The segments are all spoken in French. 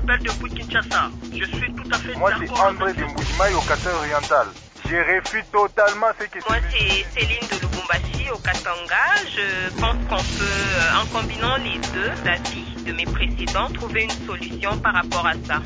appelle depuis Kinshasa. Je suis tout à fait Moi, d'accord. c'est André de Mbujimaï au Qatar oriental. Je refuse totalement ce que Moi, c'est Céline de Lubumbashi au Katanga. Je pense qu'on peut, en combinant les deux avis de mes précédents, trouver une solution par rapport à ça.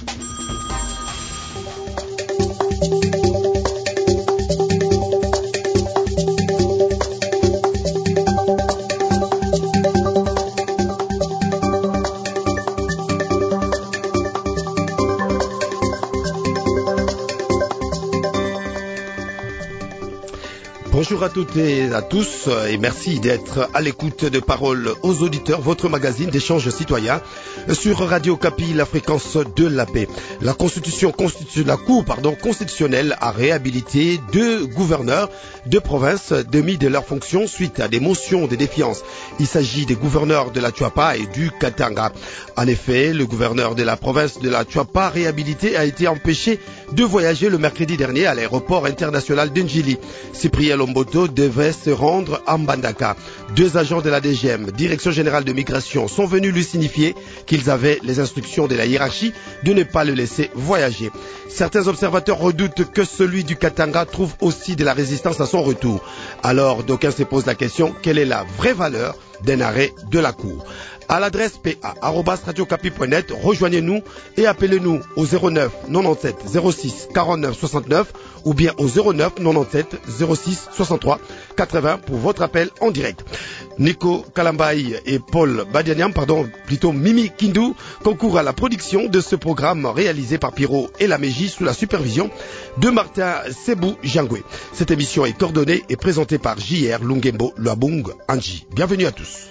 Bonjour à toutes et à tous et merci d'être à l'écoute de Paroles aux auditeurs, votre magazine d'échange citoyen sur Radio Okapi, la fréquence de la paix. La Cour constitutionnelle a réhabilité 2 gouverneurs de province démis de leurs fonctions suite à des motions de défiance. Il s'agit des gouverneurs de la Chuapa et du Katanga. En effet, le gouverneur de la province de la Chuapa réhabilité a été empêché de voyager le mercredi dernier à l'aéroport international d'Ndjili. Cyprien Lomboto devait se rendre à Mbandaka. 2 agents de la DGM, Direction Générale de Migration, sont venus lui signifier qu'ils avaient les instructions de la hiérarchie de ne pas le laisser voyager. Certains observateurs redoutent que celui du Katanga trouve aussi de la résistance à son retour. Alors, d'aucuns se posent la question, quelle est la vraie valeur d'un arrêt de la Cour? À l'adresse pa@radiocapi.net, rejoignez-nous et appelez-nous au 09 97 06 49 69 ou bien au 09 97 06 63 80 pour votre appel en direct. Nico Kalambaï et Paul Badianiam, plutôt Mimi Kindu, concourent à la production de ce programme réalisé par Pierrot et Laméji sous la supervision de Martin Sebou Jangwe. Cette émission est coordonnée et présentée par JR Lungembo Luabung Anji. Bienvenue à tous.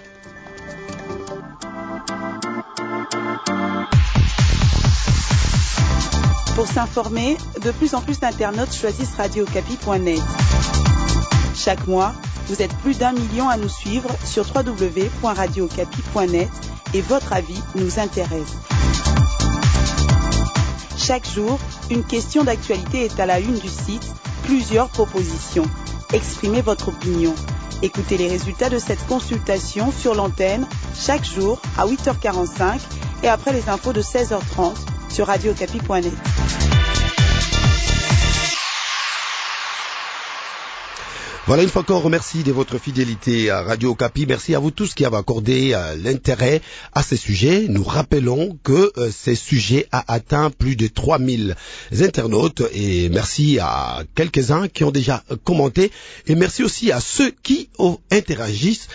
Pour s'informer, de plus en plus d'internautes choisissent radiocapi.net. Chaque mois, vous êtes plus d'1 million à nous suivre sur www.radiocapi.net et votre avis nous intéresse. Chaque jour, une question d'actualité est à la une du site, plusieurs propositions. Exprimez votre opinion. Écoutez les résultats de cette consultation sur l'antenne chaque jour à 8h45 et après les infos de 16h30 sur radiocapi.net. Voilà, une fois encore, merci de votre fidélité à Radio Okapi. Merci à vous tous qui avez accordé l'intérêt à ces sujets. Nous rappelons que ces sujets a atteint plus de 3000 internautes et merci à quelques-uns qui ont déjà commenté et merci aussi à ceux qui interagissent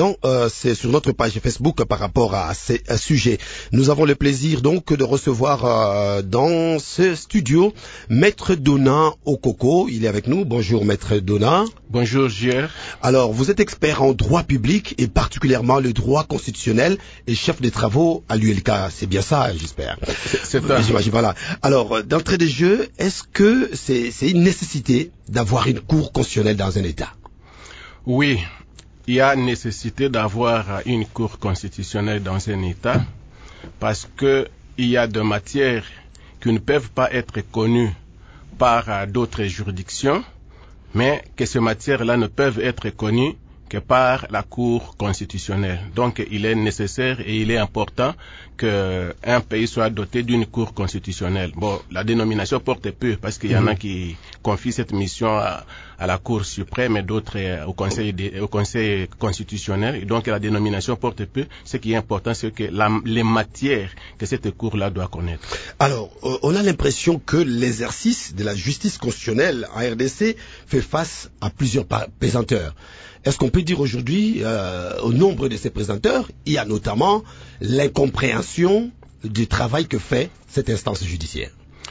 sur notre page Facebook par rapport à ces sujets. Nous avons le plaisir donc de recevoir dans ce studio Maître Dona Okoko. Il est avec nous. Bonjour Maître Dona. Bonjour Gilles. Alors, vous êtes expert en droit public et particulièrement le droit constitutionnel et chef des travaux à l'ULK. C'est bien ça, j'espère. C'est ça. J'imagine, voilà. Alors, d'entrée de jeu, est-ce que c'est une nécessité d'avoir une cour constitutionnelle dans un État? Oui, il y a nécessité d'avoir une cour constitutionnelle dans un État parce que il y a des matières qui ne peuvent pas être connues par d'autres juridictions, mais que ces matières-là ne peuvent être connues que par la Cour constitutionnelle. Donc, il est nécessaire et il est important qu'un pays soit doté d'une Cour constitutionnelle. Bon, la dénomination porte peu parce qu'il y en a qui confient cette mission à la Cour suprême et d'autres au Conseil constitutionnel. Et donc, la dénomination porte peu. Ce qui est important, c'est que les matières que cette Cour-là doit connaître. Alors, on a l'impression que l'exercice de la justice constitutionnelle en RDC fait face à plusieurs pesanteurs. Est-ce qu'on peut dire aujourd'hui, au nombre de ces présenteurs, il y a notamment l'incompréhension du travail que fait cette instance judiciaire?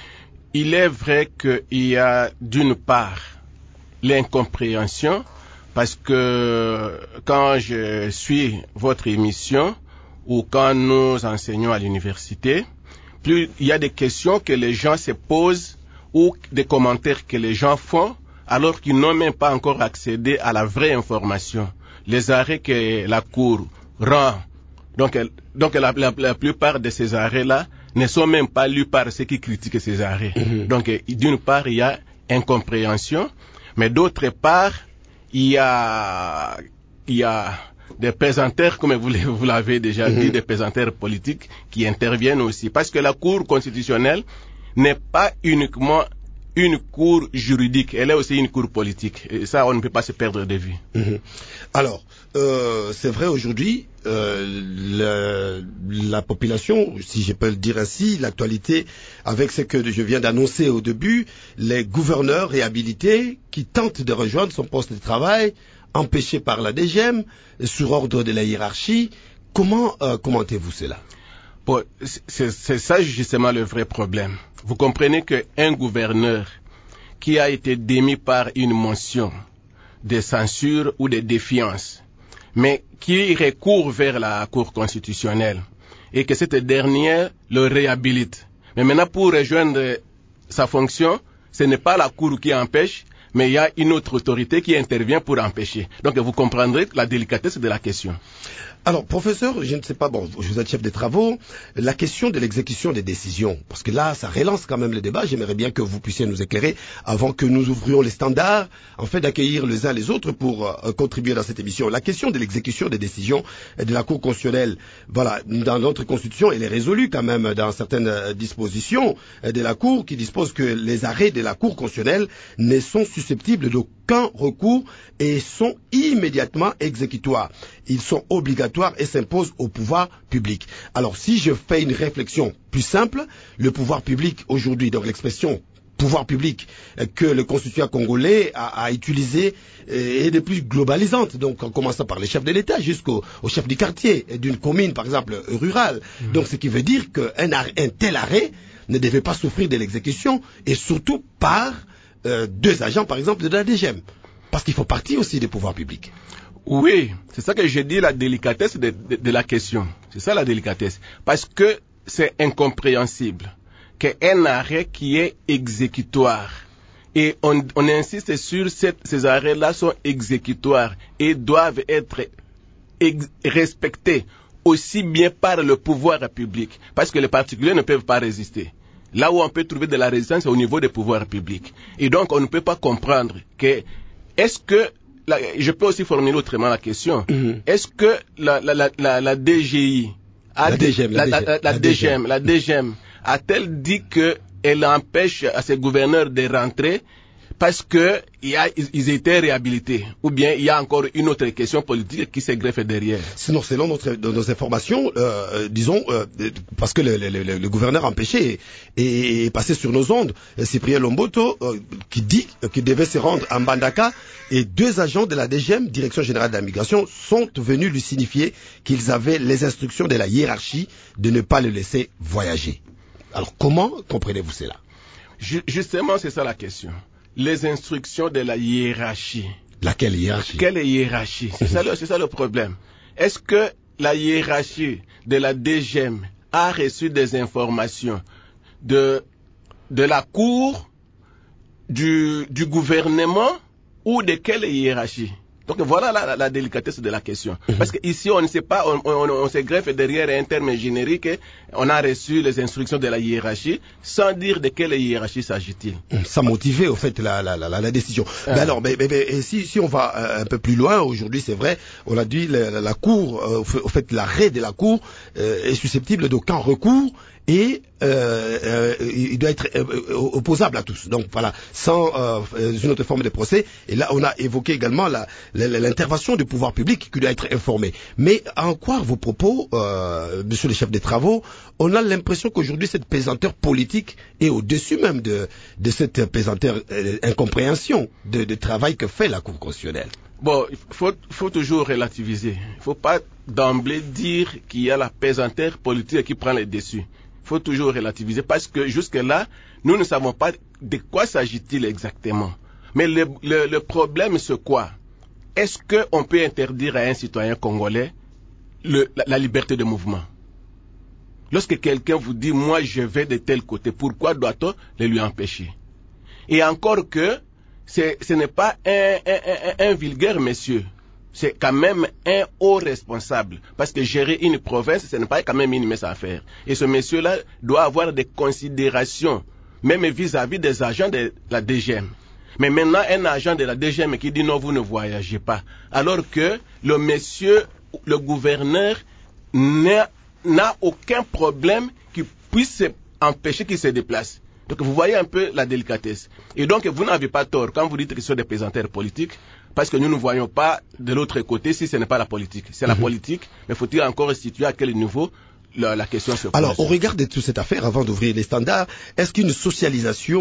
Il est vrai qu'il y a d'une part l'incompréhension, parce que quand je suis votre émission ou quand nous enseignons à l'université, plus il y a des questions que les gens se posent ou des commentaires que les gens font, alors qu'ils n'ont même pas encore accédé à la vraie information. Les arrêts que la Cour rend, donc la plupart de ces arrêts-là ne sont même pas lus par ceux qui critiquent ces arrêts. Donc, d'une part, il y a incompréhension, mais d'autre part, il y a des pesanteurs, comme vous l'avez déjà dit, des pesanteurs politiques qui interviennent aussi. Parce que la Cour constitutionnelle n'est pas uniquement une cour juridique, elle est aussi une cour politique. Et ça, on ne peut pas se perdre de vue. Alors, c'est vrai aujourd'hui, la population, si je peux le dire ainsi, l'actualité, avec ce que je viens d'annoncer au début, les gouverneurs réhabilités qui tentent de rejoindre son poste de travail, empêchés par la DGM, sur ordre de la hiérarchie. Comment commentez-vous cela? Bon, c'est ça justement le vrai problème. Vous comprenez qu'un gouverneur qui a été démis par une motion de censure ou de défiance, mais qui recourt vers la Cour constitutionnelle et que cette dernière le réhabilite. Mais maintenant, pour rejoindre sa fonction, ce n'est pas la Cour qui empêche, mais il y a une autre autorité qui intervient pour empêcher. Donc vous comprendrez la délicatesse de la question. Alors, professeur, je ne sais pas, bon, vous êtes chef des travaux, la question de l'exécution des décisions, parce que là, ça relance quand même le débat, j'aimerais bien que vous puissiez nous éclairer avant que nous ouvrions les standards, en fait d'accueillir les uns les autres pour contribuer dans cette émission. La question de l'exécution des décisions de la Cour constitutionnelle, voilà, dans notre Constitution, elle est résolue quand même dans certaines dispositions de la Cour qui disposent que les arrêts de la Cour constitutionnelle ne sont susceptibles d'aucun recours et sont immédiatement exécutoires. Ils sont obligatoires et s'imposent au pouvoir public. Alors, si je fais une réflexion plus simple, le pouvoir public aujourd'hui, donc l'expression pouvoir public que le constituant congolais a utilisé est de plus globalisante. Donc, en commençant par les chefs de l'État jusqu'au chef du quartier d'une commune, par exemple, rurale. Donc, ce qui veut dire qu'un tel arrêt ne devait pas souffrir de l'exécution et surtout par deux agents, par exemple, de la DGM. Parce qu'il faut partie aussi des pouvoirs publics. Oui, c'est ça que j'ai dit, la délicatesse de la question. C'est ça la délicatesse. Parce que c'est incompréhensible qu'un arrêt qui est exécutoire, et on insiste sur ces arrêts-là sont exécutoires et doivent être respectés aussi bien par le pouvoir public, parce que les particuliers ne peuvent pas résister. Là où on peut trouver de la résistance, c'est au niveau des pouvoirs publics. Et donc, on ne peut pas comprendre que, est-ce que, je peux aussi formuler autrement la question, est-ce que la DGI, la DGM, a-t-elle dit qu'elle empêche à ses gouverneurs de rentrer parce que ils étaient réhabilités, ou bien il y a encore une autre question politique qui se greffe derrière? Sinon, selon nos informations, disons, parce que le gouverneur empêché est passé sur nos ondes, Cyprien Lomboto, qui dit qu'il devait se rendre à Mbandaka, et deux agents de la DGM, Direction Générale de la Migration, sont venus lui signifier qu'ils avaient les instructions de la hiérarchie de ne pas le laisser voyager. Alors, comment comprenez-vous cela? Justement, c'est ça la question. Les instructions de la hiérarchie. Laquelle hiérarchie? Quelle hiérarchie? C'est ça le problème. Est-ce que la hiérarchie de la DGM a reçu des informations de la Cour, du gouvernement ou de quelle hiérarchie? Donc voilà la délicatesse de la question. Parce qu'ici, on ne sait pas, on se greffe derrière un terme générique, on a reçu les instructions de la hiérarchie, sans dire de quelle hiérarchie s'agit-il. Ça motivait, au fait, la décision. Mais alors, si on va un peu plus loin, aujourd'hui, c'est vrai, on a dit, la Cour, au fait, l'arrêt de la Cour est susceptible d'aucun recours, et il doit être opposable à tous. Donc voilà, sans une autre forme de procès. Et là, on a évoqué également l'intervention du pouvoir public qui doit être informé. Mais à en croire vos propos, monsieur le chef des travaux, on a l'impression qu'aujourd'hui, cette pesanteur politique est au-dessus même de cette pesanteur incompréhension de travail que fait la Cour constitutionnelle. Bon, il faut toujours relativiser. Il ne faut pas d'emblée dire qu'il y a la pesanteur politique qui prend le dessus. Il faut toujours relativiser parce que jusque-là, nous ne savons pas de quoi s'agit-il exactement. Mais le problème, c'est quoi? Est-ce qu'on peut interdire à un citoyen congolais la liberté de mouvement? Lorsque quelqu'un vous dit, moi je vais de tel côté, pourquoi doit-on le lui empêcher? Et encore que ce n'est pas un vulgaire monsieur. C'est quand même un haut responsable. Parce que gérer une province, ce n'est pas quand même une mince affaire. Et ce monsieur-là doit avoir des considérations, même vis-à-vis des agents de la DGM. Mais maintenant, un agent de la DGM qui dit non, vous ne voyagez pas. Alors que le monsieur le gouverneur n'a aucun problème qui puisse empêcher qu'il se déplace. Donc vous voyez un peu la délicatesse. Et donc vous n'avez pas tort quand vous dites qu'ils sont des présenteurs politiques, parce que nous ne voyons pas de l'autre côté si ce n'est pas la politique. C'est la politique, mais faut-il encore situer à quel niveau la question se pose. Alors, au regard de toute cette affaire, avant d'ouvrir les standards, est-ce qu'une socialisation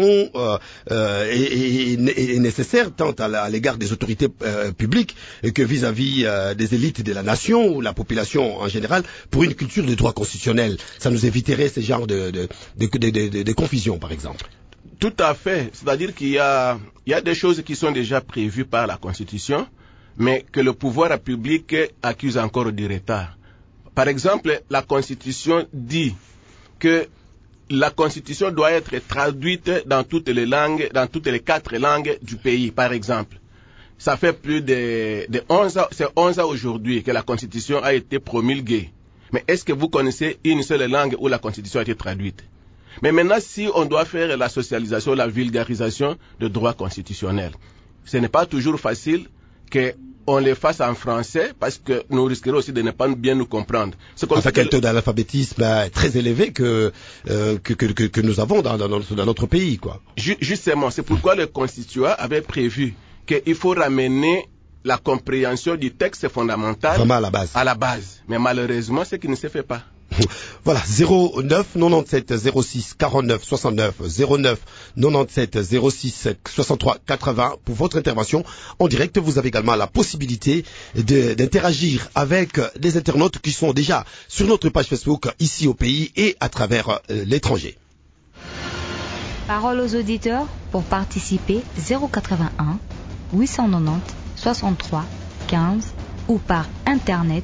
est nécessaire tant à l'égard des autorités publiques que vis-à-vis des élites de la nation ou la population en général pour une culture de droit constitutionnel? Ça nous éviterait ce genre de confusion, par exemple. Tout à fait. C'est-à-dire qu'il y a des choses qui sont déjà prévues par la Constitution, mais que le pouvoir public accuse encore du retard. Par exemple, la Constitution dit que la Constitution doit être traduite dans toutes les langues, dans toutes les 4 langues du pays, par exemple. Ça fait plus de 11 ans, c'est 11 ans aujourd'hui que la Constitution a été promulguée. Mais est-ce que vous connaissez une seule langue où la Constitution a été traduite? Mais maintenant, si on doit faire la socialisation, la vulgarisation de droits constitutionnels, ce n'est pas toujours facile qu'on les fasse en français parce que nous risquerons aussi de ne pas bien nous comprendre. C'est comme quel taux d'analphabétisme très élevé que nous avons dans notre pays, quoi. Justement, c'est pourquoi le constituant avait prévu qu'il faut ramener la compréhension du texte fondamental vraiment à la base. Mais malheureusement, c'est ce qui ne se fait pas. Voilà, 09 97 06 49 69 09 97 06 63 80 pour votre intervention en direct. Vous avez également la possibilité d'interagir avec les internautes qui sont déjà sur notre page Facebook ici au pays et à travers l'étranger. Parole aux auditeurs pour participer 081 890 63 15 ou par internet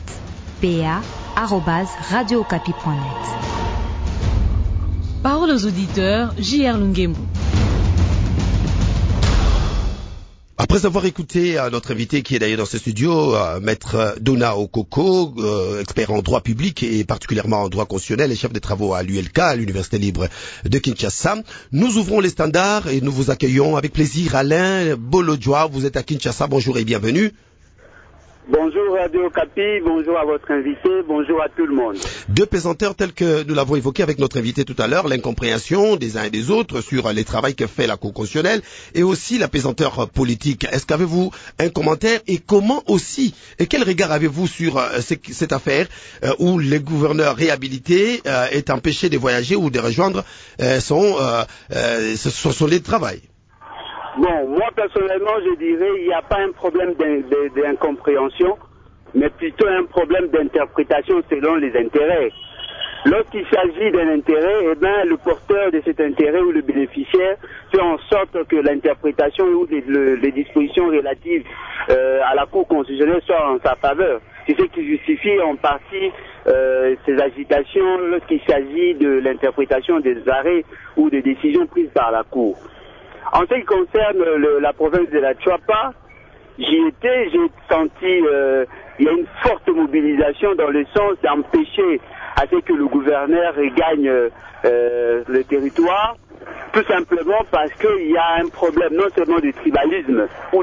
pa@radiocapi.net. Parole aux auditeurs, J.R. Lungembu. Après avoir écouté notre invité qui est d'ailleurs dans ce studio, Maître Dona Okoko, expert en droit public et particulièrement en droit constitutionnel et chef des travaux à l'ULK, à l'Université libre de Kinshasa, nous ouvrons les standards et nous vous accueillons avec plaisir. Alain Bolodjoa, vous êtes à Kinshasa, bonjour et bienvenue. Bonjour Radio Capi, bonjour à votre invité, bonjour à tout le monde. 2 pesanteurs tels que nous l'avons évoqué avec notre invité tout à l'heure, l'incompréhension des uns et des autres sur les travaux que fait la Cour constitutionnelle et aussi la pesanteur politique. Est-ce qu'avez-vous un commentaire et comment aussi, et quel regard avez-vous sur cette affaire où le gouverneur réhabilité est empêché de voyager ou de rejoindre son lieu de travail? Bon, moi personnellement, je dirais il n'y a pas un problème d'incompréhension, mais plutôt un problème d'interprétation selon les intérêts. Lorsqu'il s'agit d'un intérêt, eh bien, le porteur de cet intérêt ou le bénéficiaire fait en sorte que l'interprétation ou les dispositions relatives à la Cour constitutionnelle soient en sa faveur. C'est ce qui justifie en partie ces agitations lorsqu'il s'agit de l'interprétation des arrêts ou des décisions prises par la Cour. En ce qui concerne la province de la Chuapa, j'ai senti il y a une forte mobilisation dans le sens d'empêcher à ce que le gouverneur gagne le territoire, tout simplement parce qu'il y a un problème non seulement du tribalisme, ou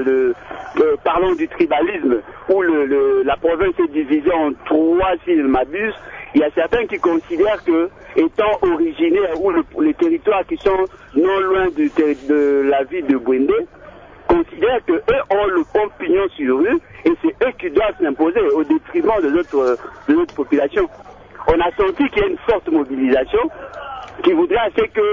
parlons du tribalisme, où la province est divisée en 3, si je ne m'abuse. Il y a certains qui considèrent que, étant originaires ou les territoires qui sont non loin de la ville de Bwende, considèrent qu'eux ont le pignon sur rue et c'est eux qui doivent s'imposer au détriment de notre population. On a senti qu'il y a une forte mobilisation qui voudrait assez que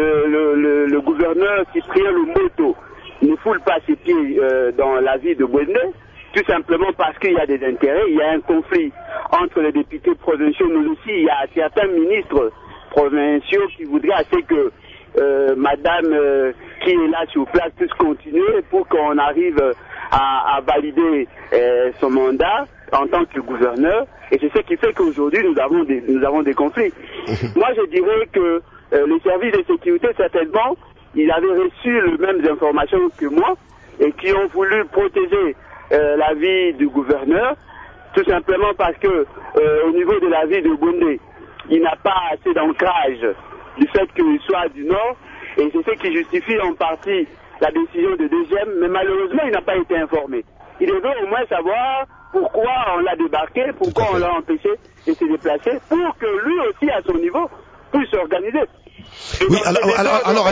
le gouverneur Cyprien Lumoto ne foule pas ses pieds dans la ville de Bwende, tout simplement parce qu'il y a des intérêts, il y a un conflit entre les députés provinciaux, mais aussi il y a certains ministres provinciaux qui voudraient assez que madame qui est là sur place puisse continuer pour qu'on arrive à valider son mandat en tant que gouverneur, et c'est ce qui fait qu'aujourd'hui nous avons des conflits. Moi je dirais que les services de sécurité, certainement, ils avaient reçu les mêmes informations que moi et qui ont voulu protéger la vie du gouverneur, tout simplement parce que au niveau de la ville de Bwende, il n'a pas assez d'ancrage du fait qu'il soit du nord, et c'est ce qui justifie en partie la décision de DGM, mais malheureusement il n'a pas été informé. il devait au moins savoir pourquoi on l'a débarqué, pourquoi on l'a empêché de se déplacer, pour que lui aussi, à son niveau, puisse s'organiser. Oui, alors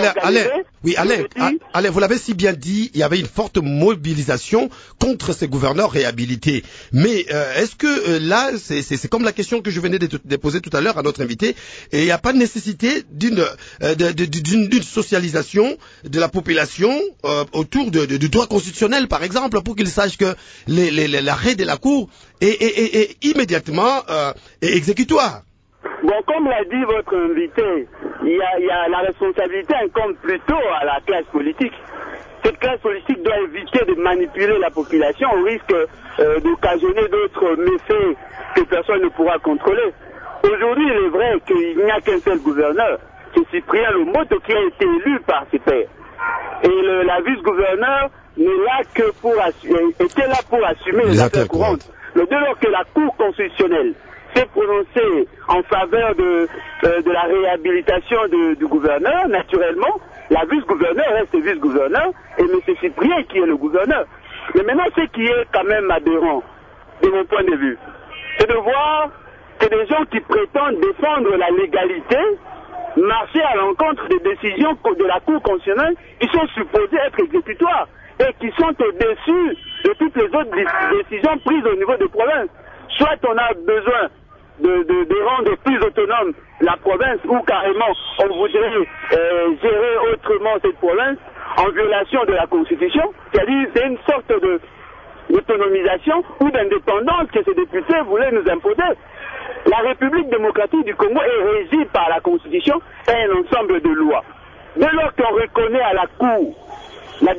Alain, vous l'avez si bien dit, il y avait une forte mobilisation contre ces gouverneurs réhabilités. Mais est-ce que là, c'est comme la question que je venais de poser tout à l'heure à notre invité, et il n'y a pas de nécessité d'une socialisation de la population autour du droit constitutionnel, par exemple, pour qu'ils sachent que l'arrêt de la Cour est immédiatement exécutoire? Bon, comme l'a dit votre invité, il y a la responsabilité incombe plutôt à la classe politique. Cette classe politique doit éviter de manipuler la population au risque d'occasionner d'autres méfaits que personne ne pourra contrôler. Aujourd'hui, il est vrai qu'il n'y a qu'un seul gouverneur, c'est Cyprien Lomoto, qui a été élu par ses pairs. Et la vice-gouverneur n'est là que était là pour assumer les affaires courantes. Mais dès lors que la Cour constitutionnelle s'est prononcée en faveur de la réhabilitation du gouverneur, naturellement, la vice-gouverneur reste vice-gouverneur et M. Cyprien qui est le gouverneur. Mais maintenant, ce qui est quand même aberrant, de mon point de vue, c'est de voir que des gens qui prétendent défendre la légalité marcher à l'encontre des décisions de la Cour constitutionnelle qui sont supposées être exécutoires et qui sont au-dessus de toutes les autres décisions prises au niveau des provinces. Soit on a besoin de rendre plus autonome la province, ou carrément on voudrait gérer autrement cette province en violation de la Constitution, c'est-à-dire c'est une sorte d'autonomisation ou d'indépendance que ces députés voulaient nous imposer. La République démocratique du Congo est régie par la Constitution et un ensemble de lois. Dès lors qu'on reconnaît à la Cour la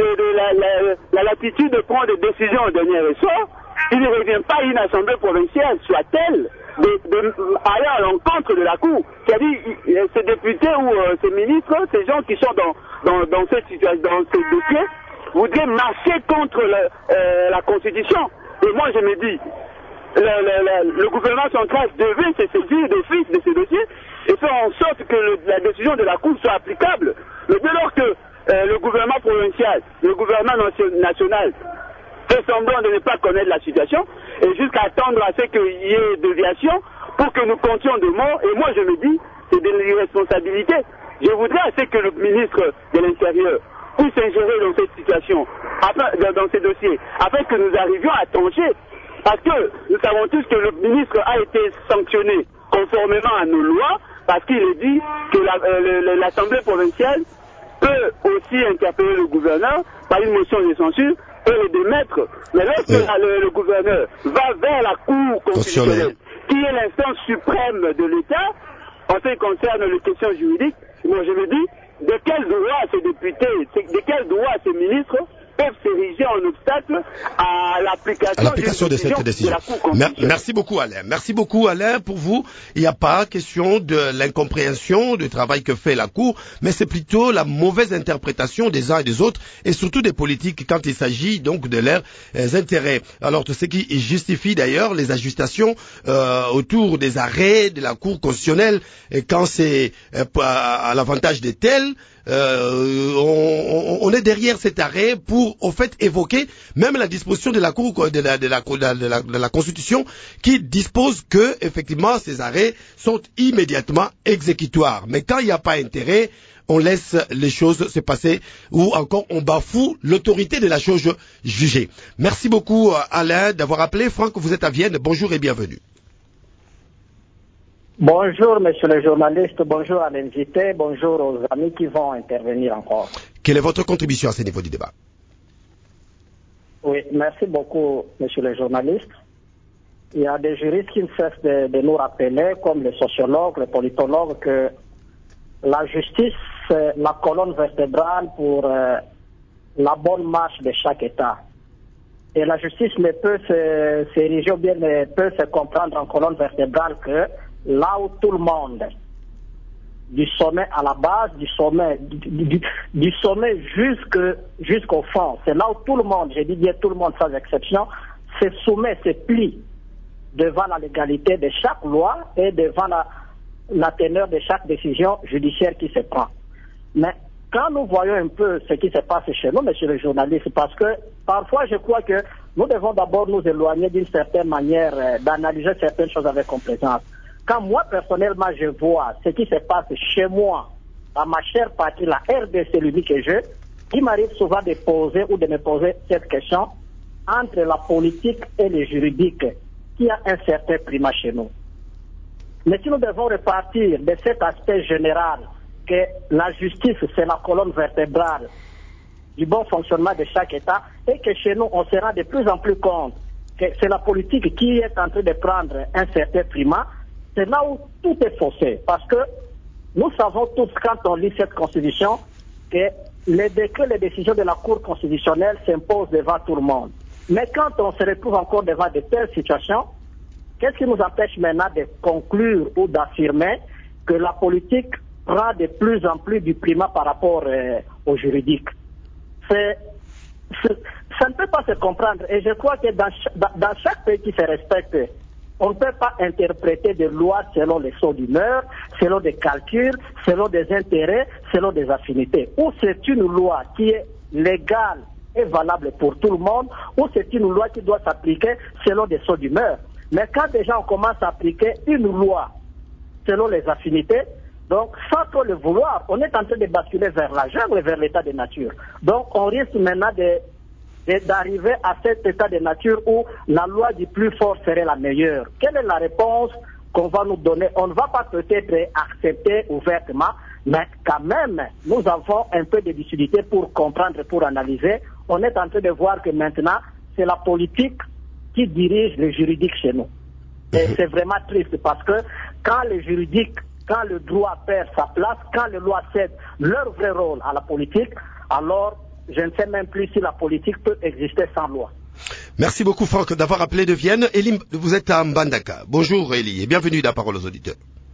latitude de prendre des décisions au dernier ressort, il ne revient pas à une assemblée provinciale, soit-elle, aller à l'encontre de la Cour. C'est-à-dire, ces députés ou ces ministres, ces gens qui sont dans cette situation, dans ce dossier, voudraient marcher contre la Constitution. Et moi, je me dis, le gouvernement central devait se saisir d'office de ces dossiers et faire en sorte que la décision de la Cour soit applicable. Mais dès lors que le gouvernement provincial, le gouvernement national fait semblant de ne pas connaître la situation et jusqu'à attendre à ce qu'il y ait déviation pour que nous comptions de morts. Et moi je me dis, c'est de l'irresponsabilité. Je voudrais à ce que le ministre de l'Intérieur puisse ingérer dans cette situation, dans ces dossiers, afin que nous arrivions à trancher. Parce que nous savons tous que le ministre a été sanctionné conformément à nos lois, parce qu'il est dit que l'Assemblée provinciale peut aussi interpeller le gouverneur par une motion de censure et le démettre. Mais lorsque le gouverneur va vers la Cour constitutionnelle, qui est l'instance suprême de l'État, en ce qui concerne les questions juridiques, moi je me dis, de quel droit ces députés, de quel droit ces ministres peuvent s'ériger en obstacle à l'application de cette décision. Merci beaucoup Alain. Merci beaucoup Alain. Pour vous, il n'y a pas question de l'incompréhension du travail que fait la Cour, mais c'est plutôt la mauvaise interprétation des uns et des autres, et surtout des politiques quand il s'agit donc de leurs intérêts. Alors ce qui justifie d'ailleurs les ajustations autour des arrêts de la Cour constitutionnelle, et quand c'est à l'avantage des tels, on est derrière cet arrêt pour, au fait, évoquer même la disposition de la Cour de la Constitution qui dispose que, effectivement, ces arrêts sont immédiatement exécutoires. Mais quand il n'y a pas intérêt, on laisse les choses se passer ou encore on bafoue l'autorité de la chose jugée. Merci beaucoup Alain d'avoir appelé. Franck, vous êtes à Vienne. Bonjour et bienvenue. Bonjour, monsieur le journaliste, bonjour à l'invité, bonjour aux amis qui vont intervenir encore. Quelle est votre contribution à ce niveau du débat? Oui, merci beaucoup, monsieur le journaliste. Il y a des juristes qui ne cessent de nous rappeler, comme les sociologues, les politologues, que la justice, c'est la colonne vertébrale pour la bonne marche de chaque État. Et la justice ne peut s'ériger ou bien ne peut se comprendre en colonne vertébrale que là où tout le monde, du sommet à la base, du sommet jusqu'au fond, c'est là où tout le monde, je dis bien tout le monde sans exception, se soumet, se plie devant la légalité de chaque loi et devant la teneur de chaque décision judiciaire qui se prend. Mais quand nous voyons un peu ce qui se passe chez nous, monsieur le journaliste, parce que Parfois, je crois que nous devons d'abord nous éloigner d'une certaine manière d'analyser certaines choses avec complaisance. Quand moi, personnellement, je vois ce qui se passe chez moi, dans ma chère patrie, la RDC, l'unique que je, il m'arrive souvent de poser ou de me poser cette question entre la politique et le juridique, qui a un certain primat chez nous. Mais si nous devons repartir de cet aspect général, que la justice, c'est la colonne vertébrale du bon fonctionnement de chaque État, et que chez nous, on se rend de plus en plus compte que c'est la politique qui est en train de prendre un certain primat, c'est là où tout est faussé. Parce que nous savons tous, quand on lit cette constitution, que les décrets, les décisions de la Cour constitutionnelle s'imposent devant tout le monde. Mais quand on se retrouve encore devant de telles situations, qu'est-ce qui nous empêche maintenant de conclure ou d'affirmer que la politique prend de plus en plus du primat par rapport au juridique? Ça ne peut pas se comprendre. Et je crois que dans chaque pays qui se respecte, on ne peut pas interpréter des lois selon les sauts d'humeur, selon des calculs, selon des intérêts, selon des affinités. Ou c'est une loi qui est légale et valable pour tout le monde, ou c'est une loi qui doit s'appliquer selon des sauts d'humeur. Mais quand déjà on commence à appliquer une loi selon les affinités, donc sans trop le vouloir, on est en train de basculer vers la jungle et vers l'état de nature. Donc on risque maintenant d'arriver à cet état de nature où la loi du plus fort serait la meilleure. Quelle est la réponse qu'on va nous donner? On ne va pas peut-être accepter ouvertement, mais quand même, nous avons un peu de difficulté pour comprendre, pour analyser. On est en train de voir que maintenant, c'est la politique qui dirige le juridique chez nous. Et c'est vraiment triste parce que quand le juridique, quand le droit perd sa place, quand les lois cèdent leur vrai rôle à la politique, alors je ne sais même plus si la politique peut exister sans loi. Merci beaucoup Franck d'avoir appelé de Vienne. Elie, vous êtes à Mbandaka. Bonjour Elie et bienvenue dans la parole aux auditeurs.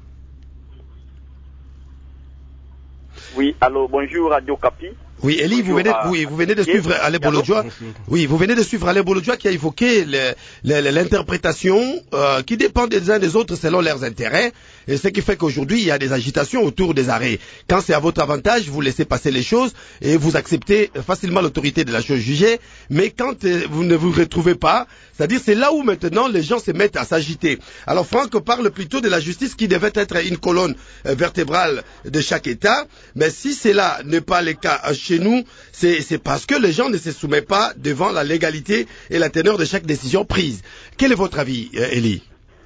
Oui, allô, bonjour Radio Capi. Oui, Elie, vous venez de suivre Alain Bolodjoa. Oui, vous venez de suivre Alain Bolodjoa qui a évoqué l'interprétation qui dépend des uns des autres selon leurs intérêts. Et ce qui fait qu'aujourd'hui, il y a des agitations autour des arrêts. Quand c'est à votre avantage, vous laissez passer les choses et vous acceptez facilement l'autorité de la chose jugée. Mais quand vous ne vous retrouvez pas, c'est-à-dire c'est là où maintenant les gens se mettent à s'agiter. Alors Franck parle plutôt de la justice qui devait être une colonne vertébrale de chaque État. Mais si cela n'est pas le cas chez nous, c'est parce que les gens ne se soumettent pas devant la légalité et la teneur de chaque décision prise. Quel est votre avis, Elie?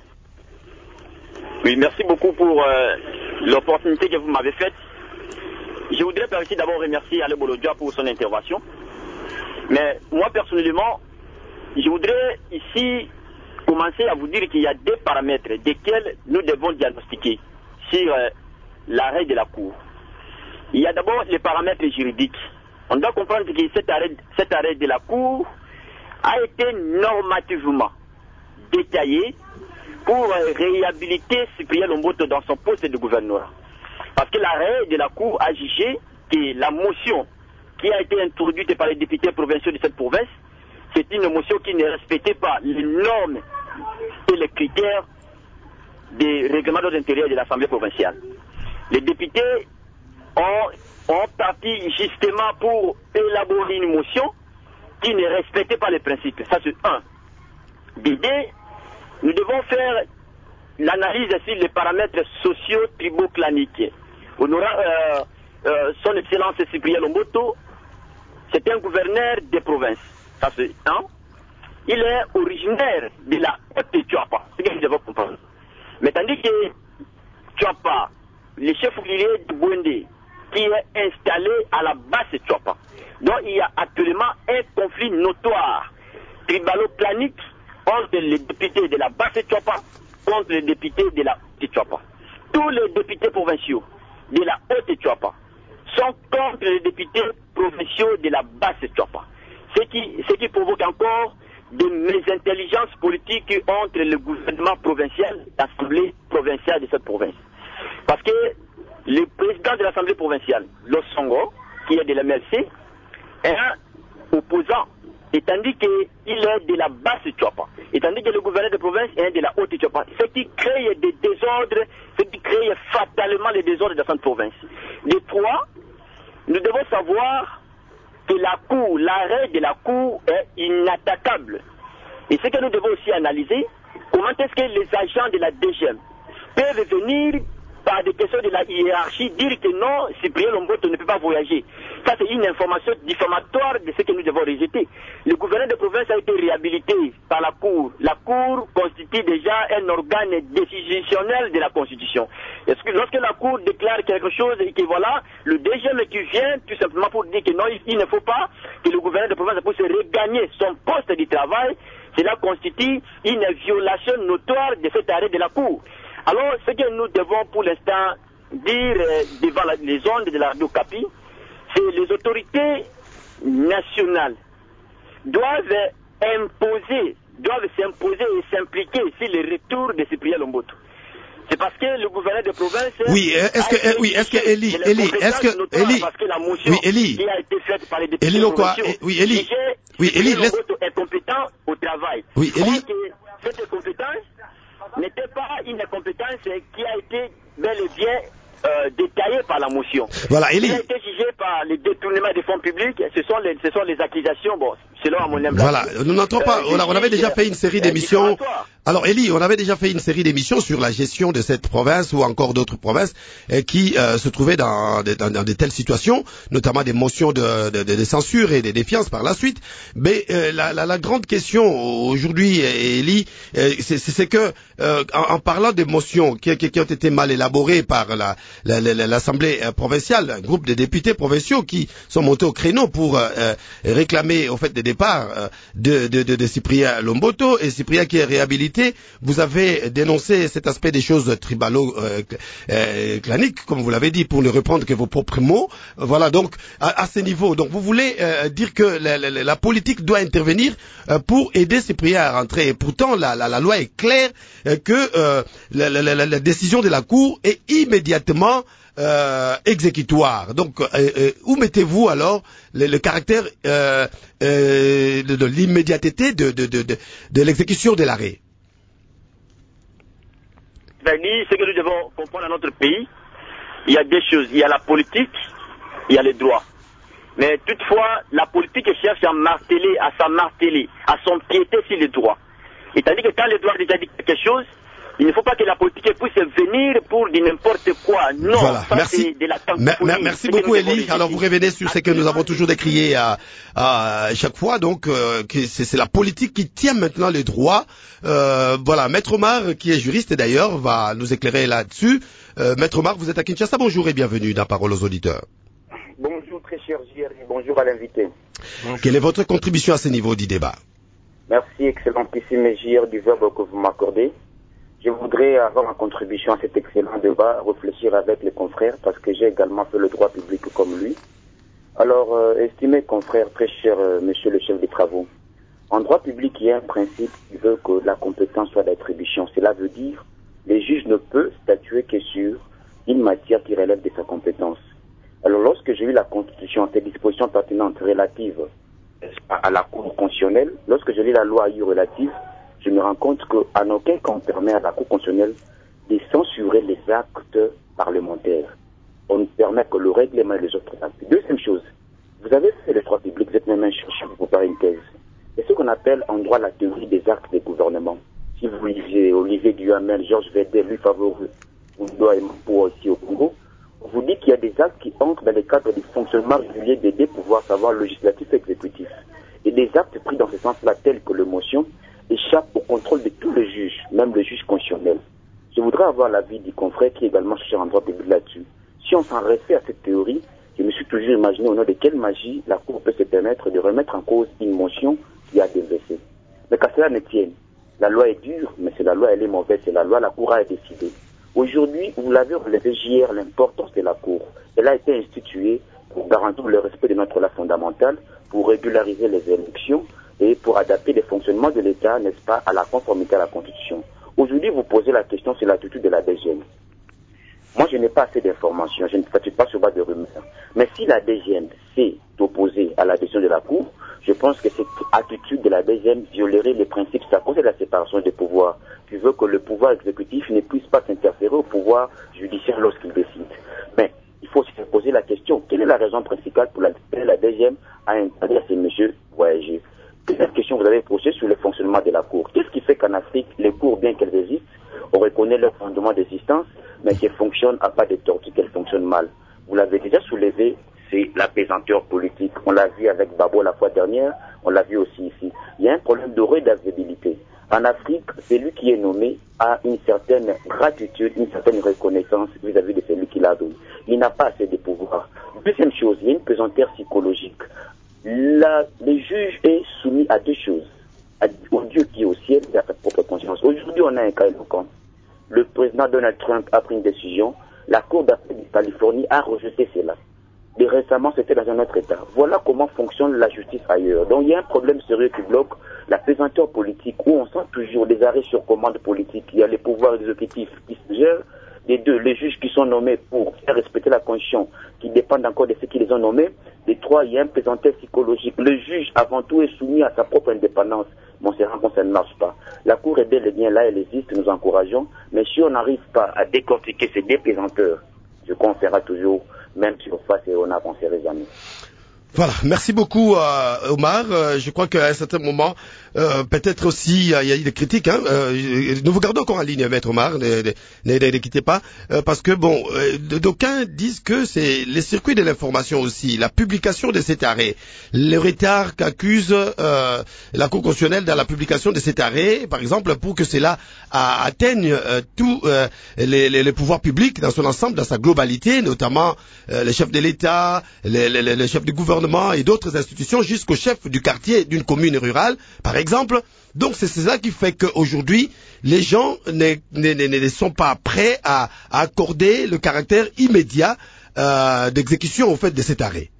Oui, merci beaucoup pour l'opportunité que vous m'avez faite. Je voudrais aussi d'abord remercier Alain Bolodjoa pour son intervention. Mais moi, personnellement, je voudrais ici commencer à vous dire qu'il y a des paramètres desquels nous devons diagnostiquer sur l'arrêt de la Cour. Il y a d'abord les paramètres juridiques. On doit comprendre que cet arrêt de la Cour a été normativement détaillé pour réhabiliter Cyprien Lomboto dans son poste de gouverneur. Parce que l'arrêt de la Cour a jugé que la motion qui a été introduite par les députés provinciaux de cette province, c'est une motion qui ne respectait pas les normes et les critères des règlements d'ordre intérieur de l'Assemblée provinciale. Les députés ont parti justement pour élaborer une motion qui ne respectait pas les principes. Ça, c'est un. D'idée, nous devons faire l'analyse sur les paramètres sociaux tribaux-claniques. Son Excellence Cyprien Lomboto, c'est un gouverneur des provinces. Ça, c'est un. Il est originaire de la Haute-Tuapa. C'est ce que nous devons comprendre. Mais tandis que Tuapa, le chef ouvrier de Bouendé, qui est installé à la basse Tuapa. Donc il y a actuellement un conflit notoire, tribalo-planique, entre les députés de la basse Tuapa contre les députés de la Haute Tuapa. Tous les députés provinciaux de la Haute Tuapa sont contre les députés provinciaux de la basse Tuapa. Ce qui provoque encore des mésintelligences politiques entre le gouvernement provincial et l'Assemblée provinciale de cette province. Parce que le président de l'Assemblée provinciale, Losongo, qui est de la MLC, est un opposant, et tandis qu'il est de la basse Tuapa, et tandis que le gouverneur de province est de la haute Tuapa, ce qui crée des désordres, ce qui crée fatalement les désordres dans cette province. De trois, nous devons savoir que la Cour, l'arrêt de la Cour est inattaquable. Et ce que nous devons aussi analyser, comment est-ce que les agents de la DGM peuvent venir par des questions de la hiérarchie dire que non, Cyprien Lomboto ne peut pas voyager. Ça, c'est une information diffamatoire de ce que nous devons rejeter. Le gouverneur de province a été réhabilité par la Cour. La Cour constitue déjà un organe décisionnel de la Constitution. Est-ce que lorsque la Cour déclare quelque chose et que voilà, le DGM qui vient tout simplement pour dire que non, il ne faut pas que le gouverneur de province puisse regagner son poste de travail, cela constitue une violation notoire de cet arrêt de la Cour. Alors, ce que nous devons pour l'instant dire devant les ondes de la radio Capi, c'est les autorités nationales doivent s'imposer et s'impliquer sur le retour de Cyprien Lomboto. C'est parce que le gouverneur de province... Oui, est-ce que Eli, parce que la motion qui a été faite par les députés provinciaux, Cyprien Lomboto est compétent au travail. Oui, Eli... Cette compétence n'était pas une compétence qui a été bel et bien détaillée par la motion. Voilà, Eli. Il a été jugé par les détournements des fonds publics. Ce sont les accusations, bon, selon mon humble. Voilà, nous n'entrons pas. On avait déjà fait une série d'émissions. Alors, Eli, on avait déjà fait une série d'émissions sur la gestion de cette province ou encore d'autres provinces qui se trouvaient dans de telles situations, notamment des motions de censure et des défiances par la suite. Mais la grande question aujourd'hui, Eli, c'est que en parlant des motions qui ont été mal élaborées par l'Assemblée provinciale, un groupe de députés provinciaux qui sont montés au créneau pour réclamer au fait des départs de Cyprien Lomboto, et Cyprien qui est réhabilité. Vous avez dénoncé cet aspect des choses tribalo-claniques, comme vous l'avez dit, pour ne reprendre que vos propres mots. Voilà, donc à ce niveau. Donc vous voulez dire que la politique doit intervenir pour aider Cyprien à rentrer. Et pourtant, la loi est claire que la décision de la Cour est immédiatement exécutoire. Donc, où mettez-vous alors le caractère de l'immédiateté de l'exécution de l'arrêt? Ce que nous devons comprendre dans notre pays, il y a deux choses. Il y a la politique, il y a les droits. Mais toutefois, la politique cherche à s'emmarteler, à s'empiéter sur les droits. Et tandis que quand les droits déjà dit quelque chose, il ne faut pas que la politique puisse venir pour dire n'importe quoi. Non, voilà, ça c'est de la merci beaucoup, Eli. Alors vous revenez sur ce que nous avons toujours décrié à chaque fois, donc que c'est la politique qui tient maintenant les droits. Voilà, Maître Omar, qui est juriste d'ailleurs, va nous éclairer là-dessus. Maître Omar, vous êtes à Kinshasa, bonjour et bienvenue dans Parole aux auditeurs. Bonjour très cher JR, bonjour à l'invité. Quelle est votre contribution à ce niveau du débat? Merci, excellentissime JR, du verbe que vous m'accordez. Je voudrais avoir ma contribution à cet excellent débat, réfléchir avec les confrères, parce que j'ai également fait le droit public comme lui. Alors, estimez confrères, très cher monsieur le chef des travaux, en droit public, il y a un principe qui veut que la compétence soit d'attribution. Cela veut dire que le juge ne peut statuer que sur une matière qui relève de sa compétence. Alors, lorsque j'ai eu la Constitution, ses dispositions pertinentes relatives à la Cour constitutionnelle, lorsque je lis la loi AIU relative, je me rends compte qu'à aucun cas on permet à la Cour constitutionnelle de censurer les actes parlementaires. On ne permet que le règlement et les autres actes. Deuxième chose, vous avez fait le droit public, vous êtes même un chercheur pour faire une thèse. C'est ce qu'on appelle en droit la théorie des actes des gouvernements. Si vous lisez Olivier Duhamel, Georges Vedel, Louis Favoreux, Oudoua et Mampo aussi au Congo, on vous dit qu'il y a des actes qui entrent dans le cadre du fonctionnement régulier des deux pouvoirs, savoir législatif et exécutif. Et des actes pris dans ce sens-là, tels que le motion, échappent au contrôle de tous les juges, même le juge constitutionnel. Je voudrais avoir l'avis du confrère qui est également chercheur en droit public là-dessus. Si on s'en réfère à cette théorie, je me suis toujours imaginé au nom de quelle magie la Cour peut se permettre de remettre en cause une motion qui a déversé. Mais qu'à cela ne tienne, la loi est dure, mais c'est la loi, elle est mauvaise, c'est la loi, la Cour a décidé. Aujourd'hui, vous l'avez relevé hier, l'importance de la Cour. Elle a été instituée pour garantir le respect de notre loi fondamentale, pour régulariser les élections et pour adapter les fonctionnements de l'État, n'est-ce pas, à la conformité à la Constitution. Aujourd'hui, vous posez la question sur l'attitude de la DGM. Moi, je n'ai pas assez d'informations, je ne statue pas sur base de rumeurs. Mais si la DGM s'est opposée à la décision de la Cour, je pense que cette attitude de la DGM violerait les principes sacrés de la séparation des pouvoirs, qui veut que le pouvoir exécutif ne puisse pas s'interférer au pouvoir judiciaire lorsqu'il décide. Mais il faut aussi se poser la question, quelle est la raison principale pour laquelle la DGM à interdire à ces messieurs voyager. Deuxième question, vous avez posé sur le fonctionnement de la Cour. Qu'est-ce qui fait qu'en Afrique, les cours, bien qu'elles existent, on reconnaît leur fondement d'existence, mais qu'elles fonctionnent à pas de tortue, qu'elles fonctionnent mal. Vous l'avez déjà soulevé, c'est la pesanteur politique. On l'a vu avec Babo la fois dernière, on l'a vu aussi ici. Il y a un problème de redevabilité. En Afrique, celui qui est nommé a une certaine gratitude, une certaine reconnaissance vis-à-vis de celui qui l'a donné. Il n'a pas assez de pouvoir. Deuxième chose, il y a une pesanteur psychologique. Le juge est soumis à deux choses. Au Dieu qui est au ciel et à sa propre conscience. Aujourd'hui, on a un cas éloquent. Le président Donald Trump a pris une décision. La Cour d'appel de Californie a rejeté cela. Et récemment, c'était dans un autre État. Voilà comment fonctionne la justice ailleurs. Donc, il y a un problème sérieux qui bloque la pesanteur politique, où on sent toujours des arrêts sur commande politique. Il y a les pouvoirs exécutifs qui se gèrent. Les deux, les juges qui sont nommés pour faire respecter la Constitution, qui dépendent encore de ceux qui les ont nommés. Les trois, il y a un pesanteur psychologique. Le juge, avant tout, est soumis à sa propre indépendance. Bon, c'est rare quand ça ne marche pas. La Cour est bel et bien là, elle existe, nous encourageons. Mais si on n'arrive pas à décortiquer ces deux pesanteurs, je crois qu'on fera toujours même surface et on n'avancerait jamais. Voilà, merci beaucoup Omar. Je crois qu'à un certain moment, peut-être aussi, il y a eu des critiques. Nous vous gardons encore en ligne, Maître Omar, ne quittez pas, parce que bon, d'aucuns disent que c'est les circuits de l'information aussi, la publication de cet arrêt, le retard qu'accuse la Cour constitutionnelle dans la publication de cet arrêt, par exemple, pour que cela atteigne tous les pouvoirs publics dans son ensemble, dans sa globalité, notamment les chefs de l'État, les chefs du gouvernement et d'autres institutions jusqu'au chef du quartier d'une commune rurale, par exemple. Donc c'est cela qui fait qu'aujourd'hui, les gens ne sont pas prêts à accorder le caractère immédiat d'exécution au fait de cet arrêt.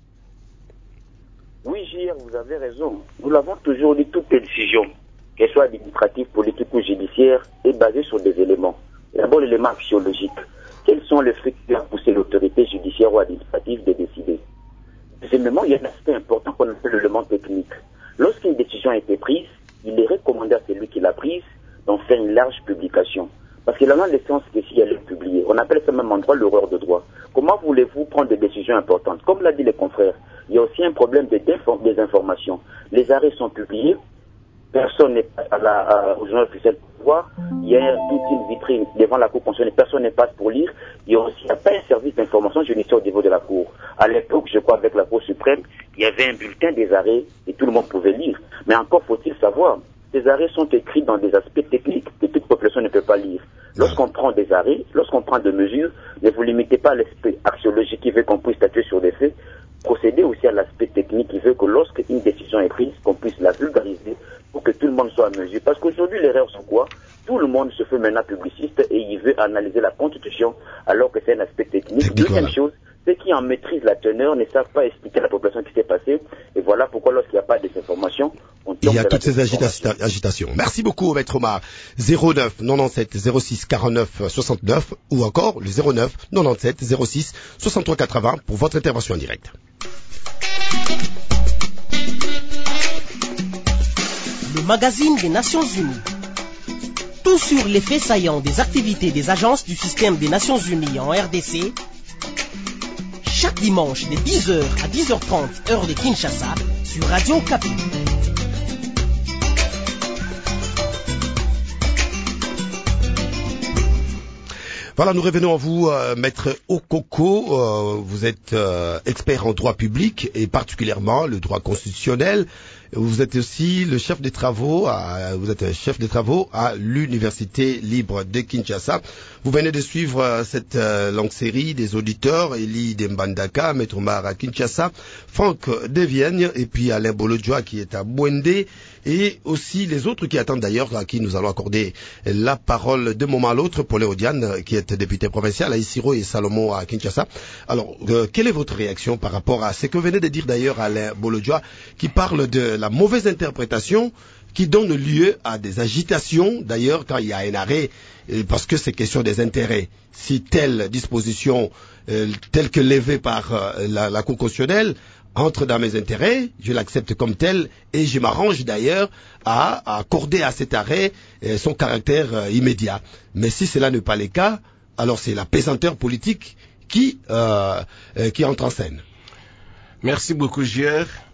Oui, Gilles, vous avez raison. Nous l'avons toujours dit, toutes les décisions, qu'elles soient administratives, politiques ou judiciaires, est basée sur des éléments. D'abord, l'élément axiologique. Quels sont les faits qui ont poussé l'autorité judiciaire ou administrative de décider? Deuxièmement, il y a un aspect important qu'on appelle l'élément technique. Lorsqu'une décision a été prise, il est recommandé à celui qui l'a prise d'en faire une large publication. Parce que la loi de science, c'est si elle est publiée. On appelle ça même en droit l'horreur de droit. Comment voulez-vous prendre des décisions importantes? Comme l'a dit les confrères, il y a aussi un problème de désinformation. Les arrêts sont publiés, personne n'est au journal officiel pour voir. Il y a toute une vitrine devant la Cour constitutionnelle, personne ne passe pour lire. Il n'y a pas un service d'information judiciaire au niveau de la Cour. À l'époque, je crois, avec la Cour suprême, il y avait un bulletin des arrêts et tout le monde pouvait lire. Mais encore faut-il savoir, ces arrêts sont écrits dans des aspects techniques que toute population ne peut pas lire. Lorsqu'on prend des arrêts, lorsqu'on prend des mesures, ne vous limitez pas à l'aspect axiologique qui veut qu'on puisse statuer sur des faits. Procédez aussi à l'aspect technique qui veut que lorsqu'une décision est prise, qu'on puisse la vulgariser pour que tout le monde soit à mesure. Parce qu'aujourd'hui, les rêves sont quoi? Tout le monde se fait maintenant publiciste et il veut analyser la Constitution alors que c'est un aspect technique. Deuxième chose, ceux qui en maîtrisent la teneur ne savent pas expliquer à la population ce qui s'est passé. Et voilà pourquoi lorsqu'il n'y a pas de désinformation, on tombe. Il y a toutes ces agitations. Merci beaucoup, Maître Omar. 09 97 06 49 69 ou encore le 09 97 06 63 80 pour votre intervention en direct. Le magazine des Nations Unies. Tout sur les faits saillants des activités des agences du système des Nations Unies en RDC. Chaque dimanche de 10h à 10h30 heure de Kinshasa sur Radio Okapi. Voilà, nous revenons à vous, Maître Okoko. Vous êtes expert en droit public et particulièrement le droit constitutionnel. Vous êtes aussi le chef des travaux à l'Université libre de Kinshasa. Vous venez de suivre cette longue série des auditeurs, Elie Dembandaka, Maître Omar à Kinshasa, Franck Devienne et puis Alain Bolodjoa qui est à Bwende et aussi les autres qui attendent d'ailleurs, à qui nous allons accorder la parole de moment à l'autre, Paul Odiane qui est député provincial à Isiro et Salomon à Kinshasa. Alors, quelle est votre réaction par rapport à ce que venait de dire d'ailleurs Alain Bolodjoa qui parle de la mauvaise interprétation qui donne lieu à des agitations, d'ailleurs quand il y a un arrêt, parce que c'est question des intérêts. Si telle disposition, telle que levée par la Cour constitutionnelle, entre dans mes intérêts, je l'accepte comme tel et je m'arrange d'ailleurs à accorder à cet arrêt son caractère immédiat. Mais si cela n'est pas le cas, alors c'est la pesanteur politique qui entre en scène. Merci beaucoup, Gier.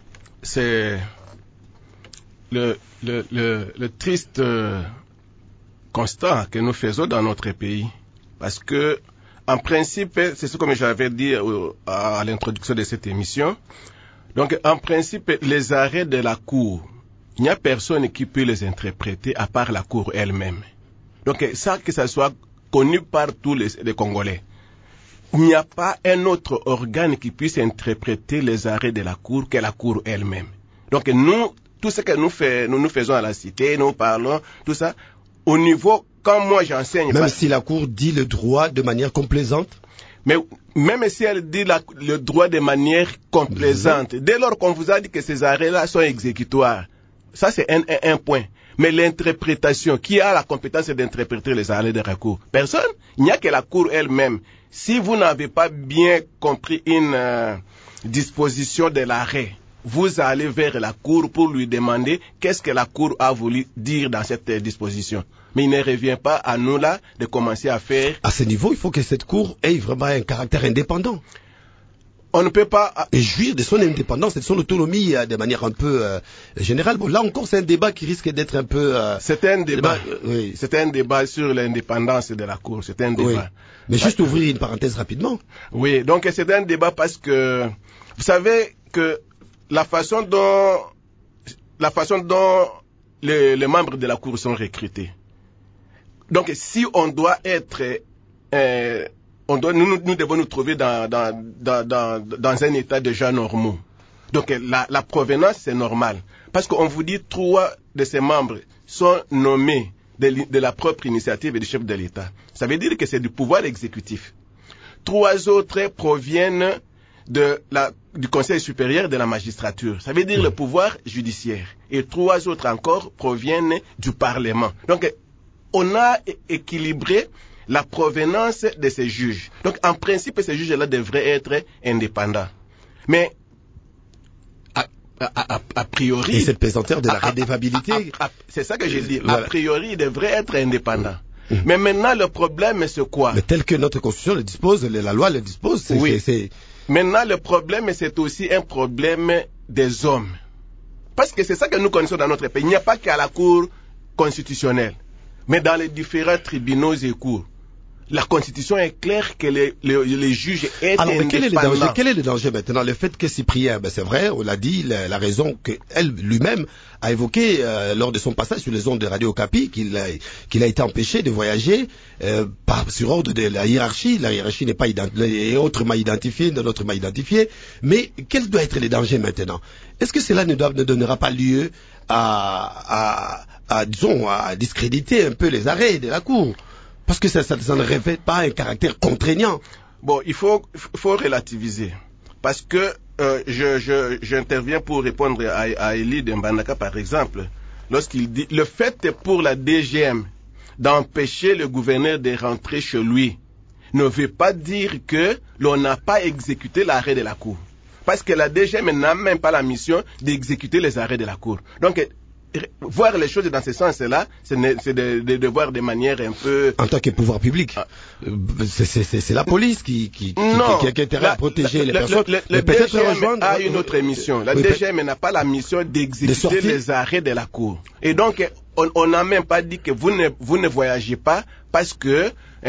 c'est le triste constat que nous faisons dans notre pays. Parce que, en principe, c'est ce que j'avais dit à l'introduction de cette émission. Donc, en principe, les arrêts de la Cour, il n'y a personne qui peut les interpréter à part la Cour elle-même. Donc, ça, que ça soit connu par tous les Congolais. Il n'y a pas un autre organe qui puisse interpréter les arrêts de la Cour que la Cour elle-même. Donc, nous, tout ce que nous faisons à la cité, nous parlons, tout ça, au niveau, quand moi j'enseigne... Même si la Cour dit le droit de manière complaisante? Mais même si elle dit le droit de manière complaisante, dès lors qu'on vous a dit que ces arrêts-là sont exécutoires, ça c'est un point. Mais l'interprétation, qui a la compétence d'interpréter les arrêts de la Cour? Personne. Il n'y a que la Cour elle-même. Si vous n'avez pas bien compris une disposition de l'arrêt, vous allez vers la Cour pour lui demander qu'est-ce que la Cour a voulu dire dans cette disposition. Mais il ne revient pas à nous là de commencer à faire... À ce niveau, il faut que cette Cour ait vraiment un caractère indépendant. On ne peut pas... Et jouir de son indépendance et de son autonomie de manière un peu générale. Bon, là encore, c'est un débat qui risque d'être un peu... C'est un débat. Oui. C'est un débat sur l'indépendance de la Cour. C'est un débat. Oui. Mais juste ouvrir une parenthèse rapidement. Oui, donc c'est un débat parce que... Vous savez que la façon dont les membres de la Cour sont recrutés. Donc, si on doit être... nous devons nous trouver dans un état déjà normaux. Donc la provenance c'est normal. Parce qu'on vous dit 3 de ces membres sont nommés de la propre initiative du chef de l'État. Ça veut dire que c'est du pouvoir exécutif. 3 autres proviennent du Conseil supérieur de la magistrature. Ça veut dire le pouvoir judiciaire. Et 3 autres encore proviennent du Parlement. Donc on a équilibré la provenance de ces juges. Donc, en principe, ces juges-là devraient être indépendants. Mais, a priori... Et cette pesanteur de la redevabilité... c'est ça que j'ai dit. A priori, ils devraient être indépendants. Mais maintenant, le problème, c'est quoi? Mais tel que notre Constitution le dispose, la loi le dispose, oui. Maintenant, le problème, c'est aussi un problème des hommes. Parce que c'est ça que nous connaissons dans notre pays. Il n'y a pas qu'à la Cour constitutionnelle, mais dans les différents tribunaux et cours. La Constitution est claire que les juges est indépendants. Alors, quel est le danger maintenant? Le fait que Cyprien, c'est vrai, on l'a dit, la raison qu'elle lui-même a évoquée lors de son passage sur les ondes de Radio Okapi, qu'il a été empêché de voyager sur ordre de la hiérarchie. La hiérarchie n'est pas identifiée, autrement identifiée, notre m'a identifié. Mais quel doit être le danger maintenant? Est-ce que cela ne donnera pas lieu à discréditer un peu les arrêts de la Cour? Parce que ça ne revêt pas un caractère contraignant. Bon, il faut relativiser. Parce que j'interviens pour répondre à Elie de Mbandaka, par exemple, lorsqu'il dit le fait pour la DGM d'empêcher le gouverneur de rentrer chez lui ne veut pas dire que l'on n'a pas exécuté l'arrêt de la Cour. Parce que la DGM n'a même pas la mission d'exécuter les arrêts de la Cour. Donc, voir les choses dans ce sens-là, c'est de voir de manière un peu... En tant que pouvoir public, c'est la police qui a intérêt à protéger les personnes. Le DGM a une autre mission. La DGM n'a pas la mission d'exécuter les arrêts de la Cour. Et donc, on n'a même pas dit que vous ne voyagez pas parce que...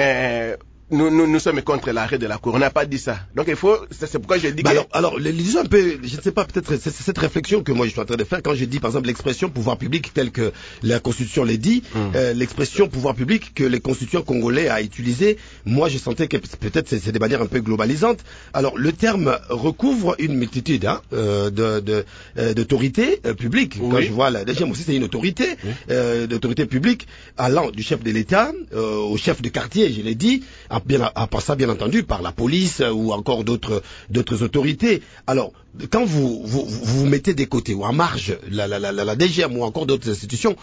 Nous sommes contre l'arrêt de la Cour. On n'a pas dit ça. Donc c'est pourquoi j'ai dit que... Alors, disons un peu, je ne sais pas, peut-être c'est cette réflexion que moi je suis en train de faire quand je dis par exemple l'expression pouvoir public telle que la Constitution l'a dit, l'expression pouvoir public que les constituants congolais a utilisé, moi je sentais que peut-être c'est de manière un peu globalisante. Alors le terme recouvre une multitude d'autorités publiques. Quand je vois la DGM aussi c'est une autorité, d'autorité publique allant du chef de l'État au chef de quartier, je l'ai dit, à part ça, bien entendu, par la police ou encore d'autres autorités. Alors, quand vous mettez des côtés ou en marge la DGM ou encore d'autres institutions,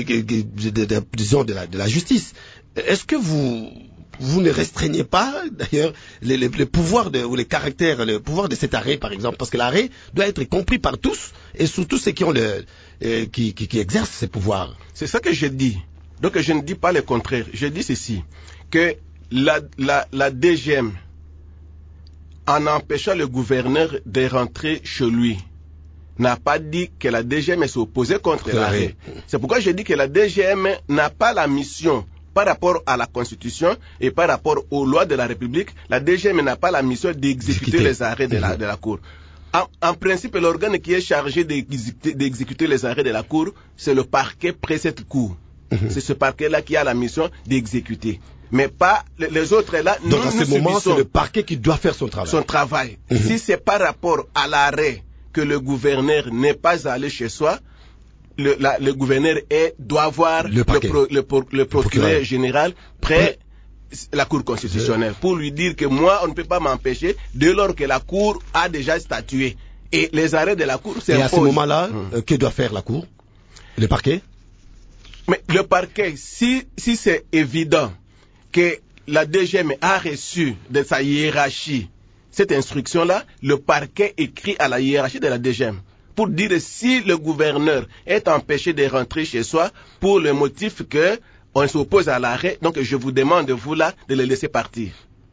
disons de la justice, est-ce que vous ne restreignez pas, d'ailleurs, les pouvoirs ou les caractères, le pouvoir de cet arrêt, par exemple, parce que l'arrêt doit être compris par tous et surtout ceux qui ont qui exercent ces pouvoirs. C'est ça que je dis. Donc, je ne dis pas le contraire. Je dis ceci, que la DGM, en empêchant le gouverneur de rentrer chez lui, n'a pas dit que la DGM s'est opposée contre l'arrêt. C'est pourquoi je dis que la DGM n'a pas la mission par rapport à la Constitution et par rapport aux lois de la République. La DGM n'a pas la mission d'exécuter les arrêts de la Cour. En principe, l'organe qui est chargé d'exécuter les arrêts de la Cour, c'est le parquet près cette Cour. C'est ce parquet-là qui a la mission d'exécuter. Mais pas les autres là. Donc à ce moment, c'est le parquet qui doit faire son travail. Si c'est par rapport à l'arrêt que le gouverneur n'est pas allé chez soi, le gouverneur doit voir le procureur général près la Cour constitutionnelle pour lui dire que moi, on ne peut pas m'empêcher dès lors que la Cour a déjà statué. Et les arrêts de la Cour s'imposent. Et à ce moment-là, que doit faire la Cour? Le parquet? Mais le parquet, si c'est évident que la DGM a reçu de sa hiérarchie cette instruction-là, le parquet écrit à la hiérarchie de la DGM pour dire si le gouverneur est empêché de rentrer chez soi pour le motif que on s'oppose à l'arrêt, donc je vous demande, vous là, de le laisser partir.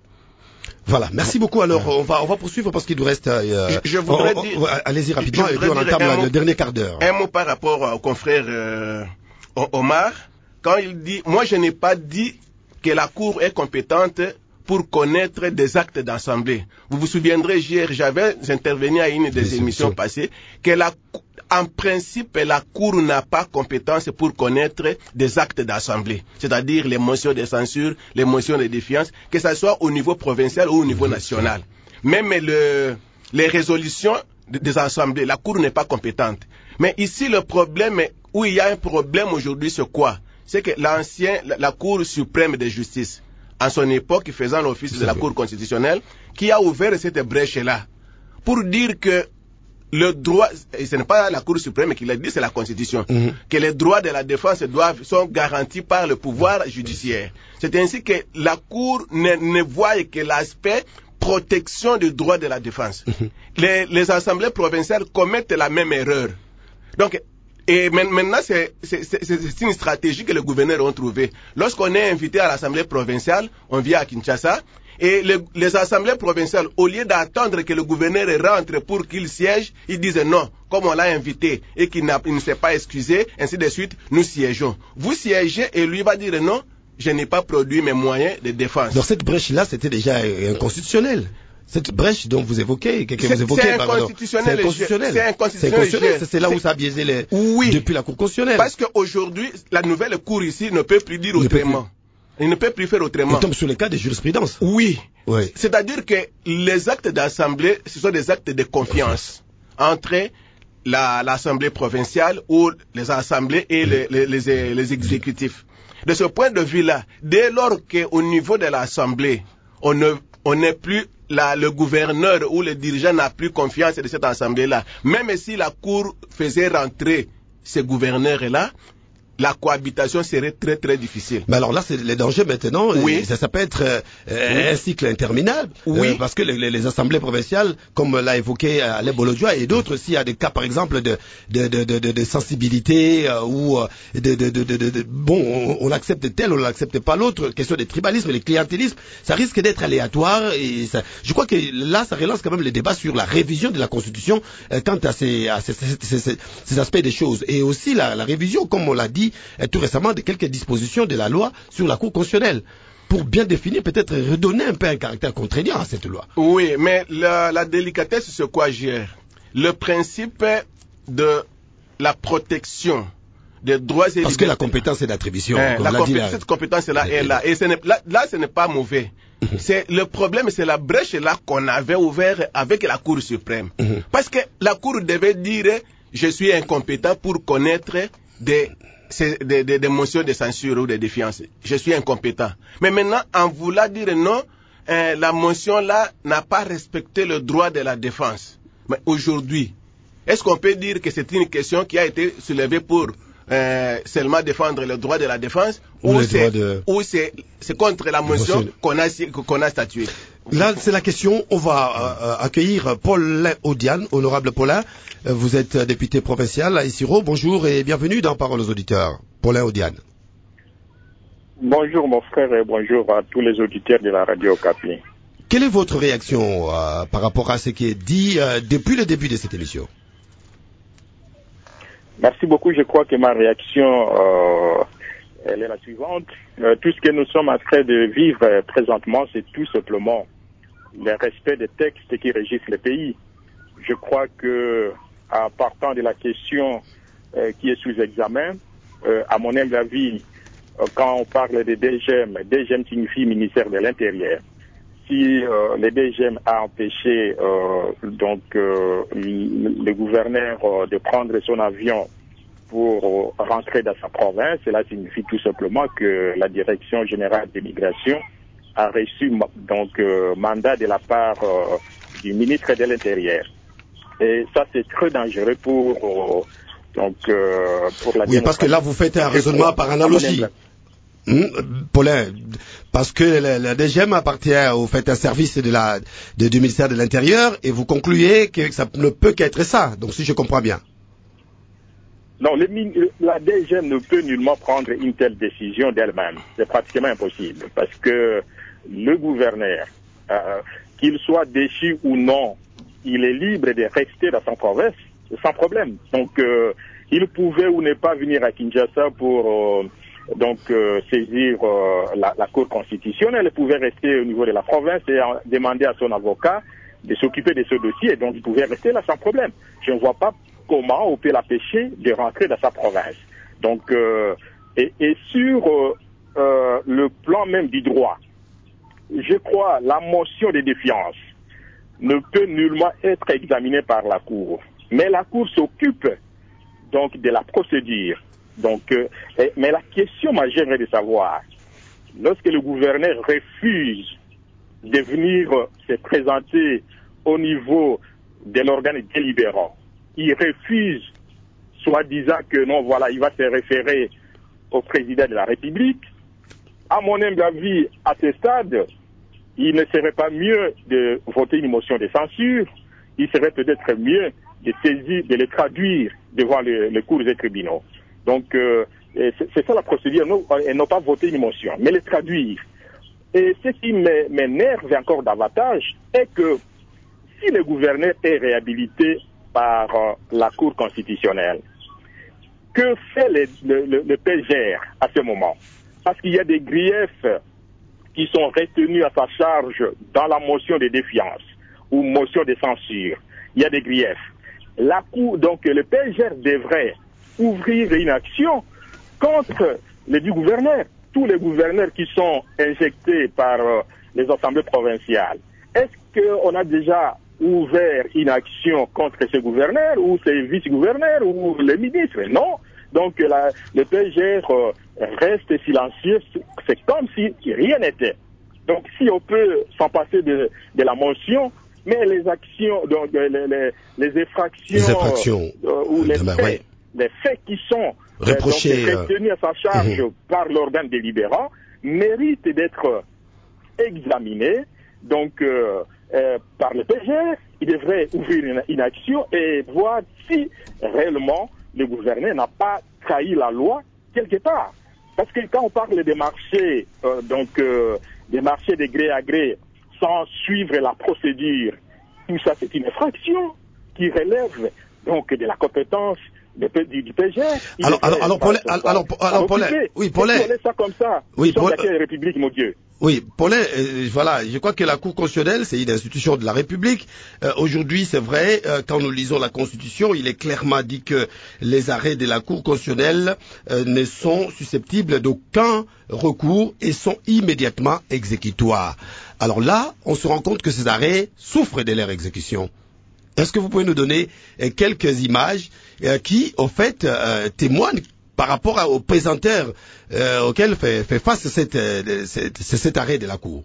Voilà, merci beaucoup. Alors, on va poursuivre parce qu'il nous reste... je voudrais dire... Allez-y rapidement et puis on entame le dernier quart d'heure. Un mot par rapport au confrère Omar. Quand il dit, moi je n'ai pas dit que la Cour est compétente pour connaître des actes d'assemblée. Vous vous souviendrez, hier, j'avais intervenu à une des émissions passées, que en principe, la Cour n'a pas compétence pour connaître des actes d'assemblée, c'est-à-dire les motions de censure, les motions de défiance, que ce soit au niveau provincial ou au niveau national. Même les résolutions des assemblées, la Cour n'est pas compétente. Mais ici, le problème, où il y a un problème aujourd'hui, c'est quoi? C'est que la Cour suprême de justice, en son époque, faisant l'office de la Cour constitutionnelle, qui a ouvert cette brèche-là, pour dire que le droit, et ce n'est pas la Cour suprême qui l'a dit, c'est la Constitution, que les droits de la défense sont garantis par le pouvoir judiciaire. C'est ainsi que la Cour ne voit que l'aspect protection du droit de la défense. Les assemblées provinciales commettent la même erreur. Donc, et maintenant, c'est une stratégie que les gouverneurs ont trouvée. Lorsqu'on est invité à l'Assemblée provinciale, on vient à Kinshasa, et les assemblées provinciales, au lieu d'attendre que le gouverneur rentre pour qu'il siège, ils disent non, comme on l'a invité et qu'il ne s'est pas excusé, ainsi de suite, nous siégeons. Vous siégez et lui va dire non, je n'ai pas produit mes moyens de défense. Donc cette brèche-là, c'était déjà inconstitutionnel. Cette brèche dont vous évoquez, c'est inconstitutionnel. C'est là où ça a biaisé depuis la Cour constitutionnelle. Parce qu'aujourd'hui, la nouvelle Cour ici ne peut plus dire autrement. Il ne peut plus faire autrement. On tombe sur le cas de jurisprudence. Oui. C'est-à-dire que les actes d'assemblée, ce sont des actes de confiance entre l'assemblée provinciale ou les assemblées et les exécutifs. De ce point de vue-là, dès lors qu'au niveau de l'assemblée, on n'est plus le gouverneur ou le dirigeant n'a plus confiance de cette assemblée-là, même si la Cour faisait rentrer ces gouverneurs-là, la cohabitation serait très très difficile. Mais alors là, c'est le danger maintenant. Oui. Ça peut être un cycle interminable. Oui. Parce que les assemblées provinciales, comme l'a évoqué Alain Bolodjoa et d'autres, s'il y a des cas, par exemple, de sensibilité ou bon, on accepte tel, on n'accepte pas l'autre, question de tribalisme, de clientélisme, ça risque d'être aléatoire. Et je crois que là, ça relance quand même le débat sur la révision de la Constitution quant à ces aspects des choses. Et aussi la révision, comme on l'a dit tout récemment, de quelques dispositions de la loi sur la Cour constitutionnelle pour bien définir, peut-être redonner un peu un caractère contraignant à cette loi. Oui, mais la délicatesse, c'est quoi, JR? Le principe de la protection des droits et libertés. Parce que la compétence est d'attribution. Cette compétence-là est là. Et ce n'est pas mauvais. Le problème, c'est la brèche là qu'on avait ouverte avec la Cour suprême. Parce que la Cour devait dire, je suis incompétent pour connaître des motions de censure ou de défiance. Je suis incompétent. Mais maintenant, en voulant dire non, la motion-là n'a pas respecté le droit de la défense. Mais aujourd'hui, est-ce qu'on peut dire que c'est une question qui a été soulevée pour seulement défendre le droit de la défense ou c'est contre la motion qu'on a statuée? Là, c'est la question. On va accueillir Paulin Odiane. Honorable Paulin, vous êtes député provincial à Isiro. Bonjour et bienvenue dans Parole aux auditeurs. Paulin Odiane. Bonjour mon frère et bonjour à tous les auditeurs de la radio Okapi. Quelle est votre réaction par rapport à ce qui est dit depuis le début de cette émission? Merci beaucoup. Je crois que ma réaction elle est la suivante. Tout ce que nous sommes en train de vivre présentement, c'est tout simplement le respect des textes qui régissent le pays. Je crois que, en partant de la question qui est sous examen, à mon humble avis, quand on parle de DGM, DGM signifie ministère de l'Intérieur. Si le DGM a empêché le gouverneur de prendre son avion pour rentrer dans sa province, cela signifie tout simplement que la Direction générale de l'immigration a reçu mandat de la part du ministre de l'Intérieur. Et ça, c'est très dangereux pour la Oui, parce que là, vous faites un raisonnement par analogie. Paulin, parce que la DGM appartient au fait un service du ministère de l'Intérieur et vous concluez que ça ne peut qu'être ça. Donc si je comprends bien. Non, la DGM ne peut nullement prendre une telle décision d'elle-même. C'est pratiquement impossible parce que le gouverneur, qu'il soit déchu ou non, il est libre de rester dans son province sans problème. Donc il pouvait ou ne pas venir à Kinshasa pour saisir la Cour constitutionnelle. Il pouvait rester au niveau de la province et demander à son avocat de s'occuper de ce dossier. Donc il pouvait rester là sans problème. Je ne vois pas comment on peut l'empêcher de rentrer dans sa province. Donc et sur le plan même du droit, je crois la motion de défiance ne peut nullement être examinée par la Cour. Mais la Cour s'occupe donc de la procédure. Mais la question majeure est de savoir, lorsque le gouverneur refuse de venir se présenter au niveau de l'organe délibérant, il refuse, soi-disant que non, voilà, il va se référer au président de la République. À mon humble avis, à ce stade, il ne serait pas mieux de voter une motion de censure, il serait peut-être mieux de saisir, de le traduire devant les cours des tribunaux. Donc, c'est ça la procédure, et non pas voter une motion, mais le traduire. Et ce qui m'énerve encore davantage est que si le gouverneur est réhabilité par la Cour constitutionnelle, que fait le PGR à ce moment? Parce qu'il y a des griefs qui sont retenus à sa charge dans la motion de défiance ou motion de censure. Il y a des griefs. La Cour, donc le PGR devrait ouvrir une action contre les du gouverneur, tous les gouverneurs qui sont injectés par les assemblées provinciales. Est-ce qu'on a déjà ouvert une action contre ces gouverneurs ou ces vice-gouverneurs ou les ministres? Non. Donc le PGR reste silencieux, c'est comme si rien n'était. Donc si on peut s'en passer de la motion, mais les actions, donc les infractions ou les faits qui sont retenus à sa charge par l'organe délibérant méritent d'être examinés donc par le PGR. Il devrait ouvrir une action et voir si réellement le gouverneur n'a pas trahi la loi quelque part. Parce que quand on parle des marchés, des marchés de gré à gré, sans suivre la procédure, tout ça c'est une infraction qui relève donc de la compétence du PGR. Alors Paulin, oui, Paulin. Ça comme ça. Oui, nous sommes dans quelle République, mon Dieu? Oui, Paulin, voilà, je crois que la Cour constitutionnelle, c'est une institution de la République. Aujourd'hui, c'est vrai, quand nous lisons la Constitution, il est clairement dit que les arrêts de la Cour constitutionnelle ne sont susceptibles d'aucun recours et sont immédiatement exécutoires. Alors là, on se rend compte que ces arrêts souffrent de leur exécution. Est-ce que vous pouvez nous donner quelques images qui, au fait, témoignent par rapport aux pesanteurs auxquels fait face cet arrêt de la Cour?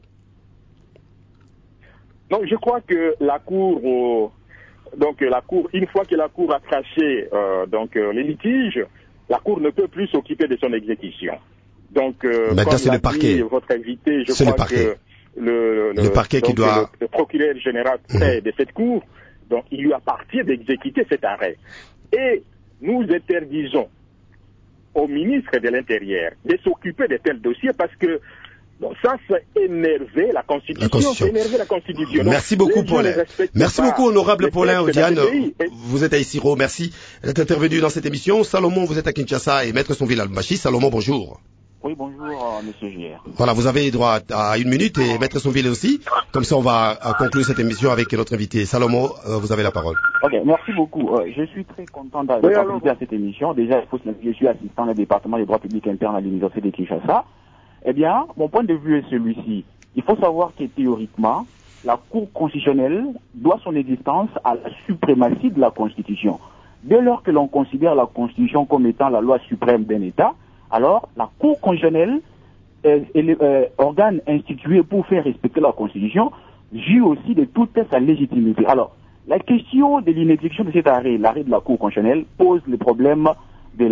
Donc, je crois que la Cour, une fois que la Cour a tranché les litiges, la Cour ne peut plus s'occuper de son exécution. Donc, comme l'a dit votre invité, je crois que le parquet qui doit... le procureur général de cette Cour, donc il lui appartient d'exécuter cet arrêt. Et nous interdisons au ministre de l'Intérieur de s'occuper de tels dossiers parce que Bon, ça, c'est énerver la Constitution. C'est énerver la Constitution. Merci beaucoup, Paulin. Merci beaucoup, honorable Paulin Odiane. Vous êtes à Isiro. Merci d'être intervenu dans cette émission. Salomon, vous êtes à Kinshasa et Maître Sonville Albashi. Salomon, bonjour. Oui, bonjour, monsieur JR. Voilà, vous avez droit à 1 minute et Maître Sonville aussi. Comme ça, on va conclure cette émission avec notre invité. Salomon, vous avez la parole. Ok, merci beaucoup. Je suis très content d'avoir participé à cette émission. Déjà, il faut se dire que je suis assistant au département des droits publics internes à l'université de Kinshasa. Eh bien, mon point de vue est celui-ci. Il faut savoir que théoriquement, la Cour constitutionnelle doit son existence à la suprématie de la Constitution. Dès lors que l'on considère la Constitution comme étant la loi suprême d'un État, alors la Cour constitutionnelle est l'organe institué pour faire respecter la Constitution, jouit aussi de toute sa légitimité. Alors, la question de l'inexécution de cet arrêt, l'arrêt de la Cour constitutionnelle, pose le problème de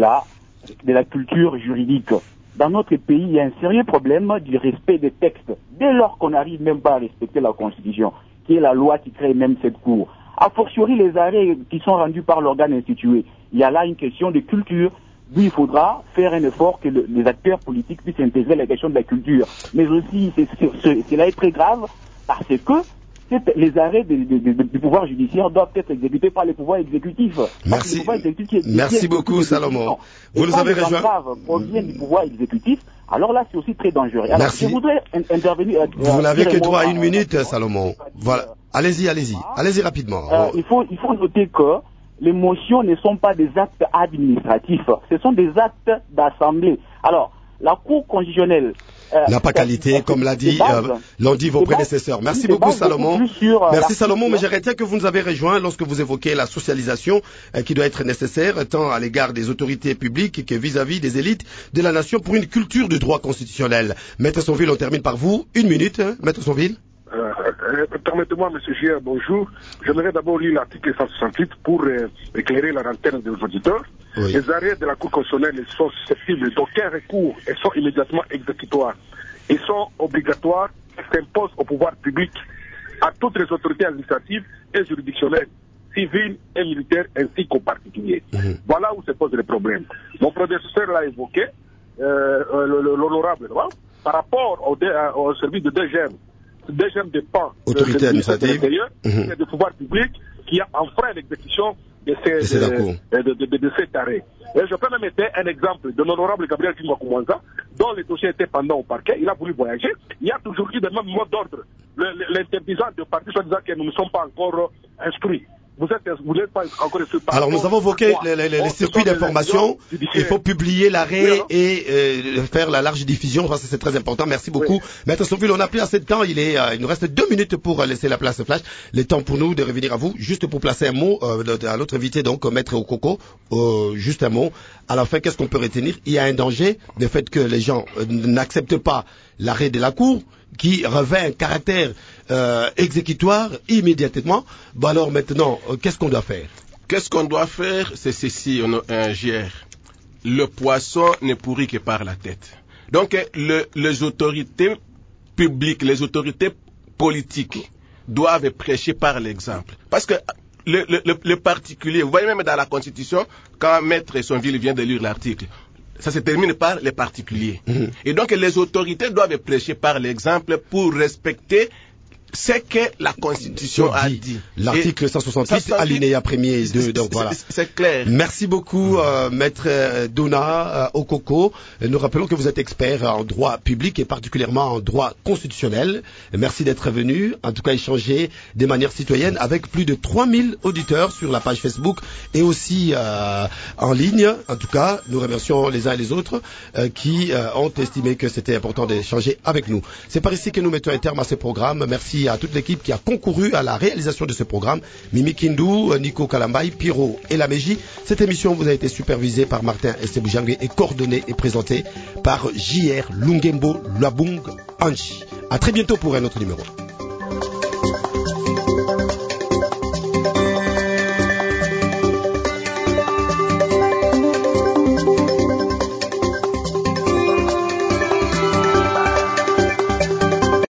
la culture juridique. Dans notre pays, il y a un sérieux problème du respect des textes. Dès lors qu'on n'arrive même pas à respecter la Constitution, qui est la loi qui crée même cette Cour, a fortiori les arrêts qui sont rendus par l'organe institué, il y a là une question de culture. D'où il faudra faire un effort que les acteurs politiques puissent intégrer la question de la culture. Mais aussi, cela est très grave parce que les arrêts du pouvoir judiciaire doivent être exécutés par les pouvoirs exécutifs. Merci. Merci beaucoup, Salomon. Vous nous avez rejoint. Si les entraves proviennent du pouvoir exécutif, alors là, c'est aussi très dangereux. Alors, merci. Je voudrais intervenir. Vous n'avez que droit à 1 minute, Salomon. Voilà. Allez-y. Allez-y rapidement. Il faut noter que les motions ne sont pas des actes administratifs, ce sont des actes d'assemblée. Alors, la Cour constitutionnelle n'a pas qualité, comme l'ont dit vos prédécesseurs. Merci beaucoup, Salomon. Merci, Salomon, mais je retiens que vous nous avez rejoint lorsque vous évoquez la socialisation qui doit être nécessaire, tant à l'égard des autorités publiques que vis-à-vis des élites de la nation pour une culture du droit constitutionnel. Maître Sonville, on termine par vous. 1 minute, Maître Sonville. Permettez-moi, M. Gier, bonjour. J'aimerais d'abord lire l'article 168 pour éclairer la lanterne des auditeurs. Oui. Les arrêts de la Cour constitutionnelle sont susceptibles d'aucun recours et sont immédiatement exécutoires. Ils sont obligatoires et s'imposent au pouvoir public, à toutes les autorités administratives et juridictionnelles, civiles et militaires, ainsi qu'aux particuliers. Voilà où se pose le problème. Mon prédécesseur l'a évoqué, l'honorable, par rapport au service de DGM. DGM dépend autorité administrative et du pouvoir public qui a enfreint l'exécution de cet arrêt. Et je peux même mettre un exemple de l'honorable Gabriel Kimwakumwanza, dont le dossier était pendant au parquet, il a voulu voyager. Il y a toujours eu le même mot d'ordre, l'interdisant de partir, soit disant que nous ne sommes pas encore instruits. Vous n'êtes pas encore instruits. Alors nous avons évoqué les circuits d'information. Il faut publier l'arrêt et faire la large diffusion. Parce que c'est très important. Merci beaucoup. Oui. Maître Sonville, on n'a plus assez de temps. Il nous reste 2 minutes pour laisser la place au flash. Le temps pour nous de revenir à vous. Juste pour placer un mot à l'autre invité, donc Maître Okoko. Juste un mot. À la fin, qu'est-ce qu'on peut retenir? Il y a un danger, le fait que les gens n'acceptent pas l'arrêt de la Cour, qui revêt un caractère exécutoire immédiatement. Bah alors maintenant, qu'est-ce qu'on doit faire? Qu'est-ce qu'on doit faire? C'est ceci, JR. Le poisson ne pourrit que par la tête. Donc les autorités publiques, les autorités politiques doivent prêcher par l'exemple. Parce que le particulier, vous voyez même dans la Constitution, quand Maître Sonville vient de lire l'article, ça se termine par les particuliers. Et donc les autorités doivent prêcher par l'exemple pour respecter ce que la Constitution a dit. L'article 168, alinéa 1er et 2. Donc voilà. C'est clair. Merci beaucoup, Maître Dona Okoko. Nous rappelons que vous êtes expert en droit public et particulièrement en droit constitutionnel. Merci d'être venu, en tout cas échanger de manière citoyenne avec plus de 3000 auditeurs sur la page Facebook et aussi en ligne. En tout cas, nous remercions les uns et les autres qui ont estimé que c'était important d'échanger avec nous. C'est par ici que nous mettons un terme à ce programme. Merci à toute l'équipe qui a concouru à la réalisation de ce programme. Mimi Kindu, Nico Kalambay, Piro et Lameji. Cette émission vous a été supervisée par Martin Esteboujangue et coordonnée et présentée par JR Lungembo Lwabung Anchi. À très bientôt pour un autre numéro.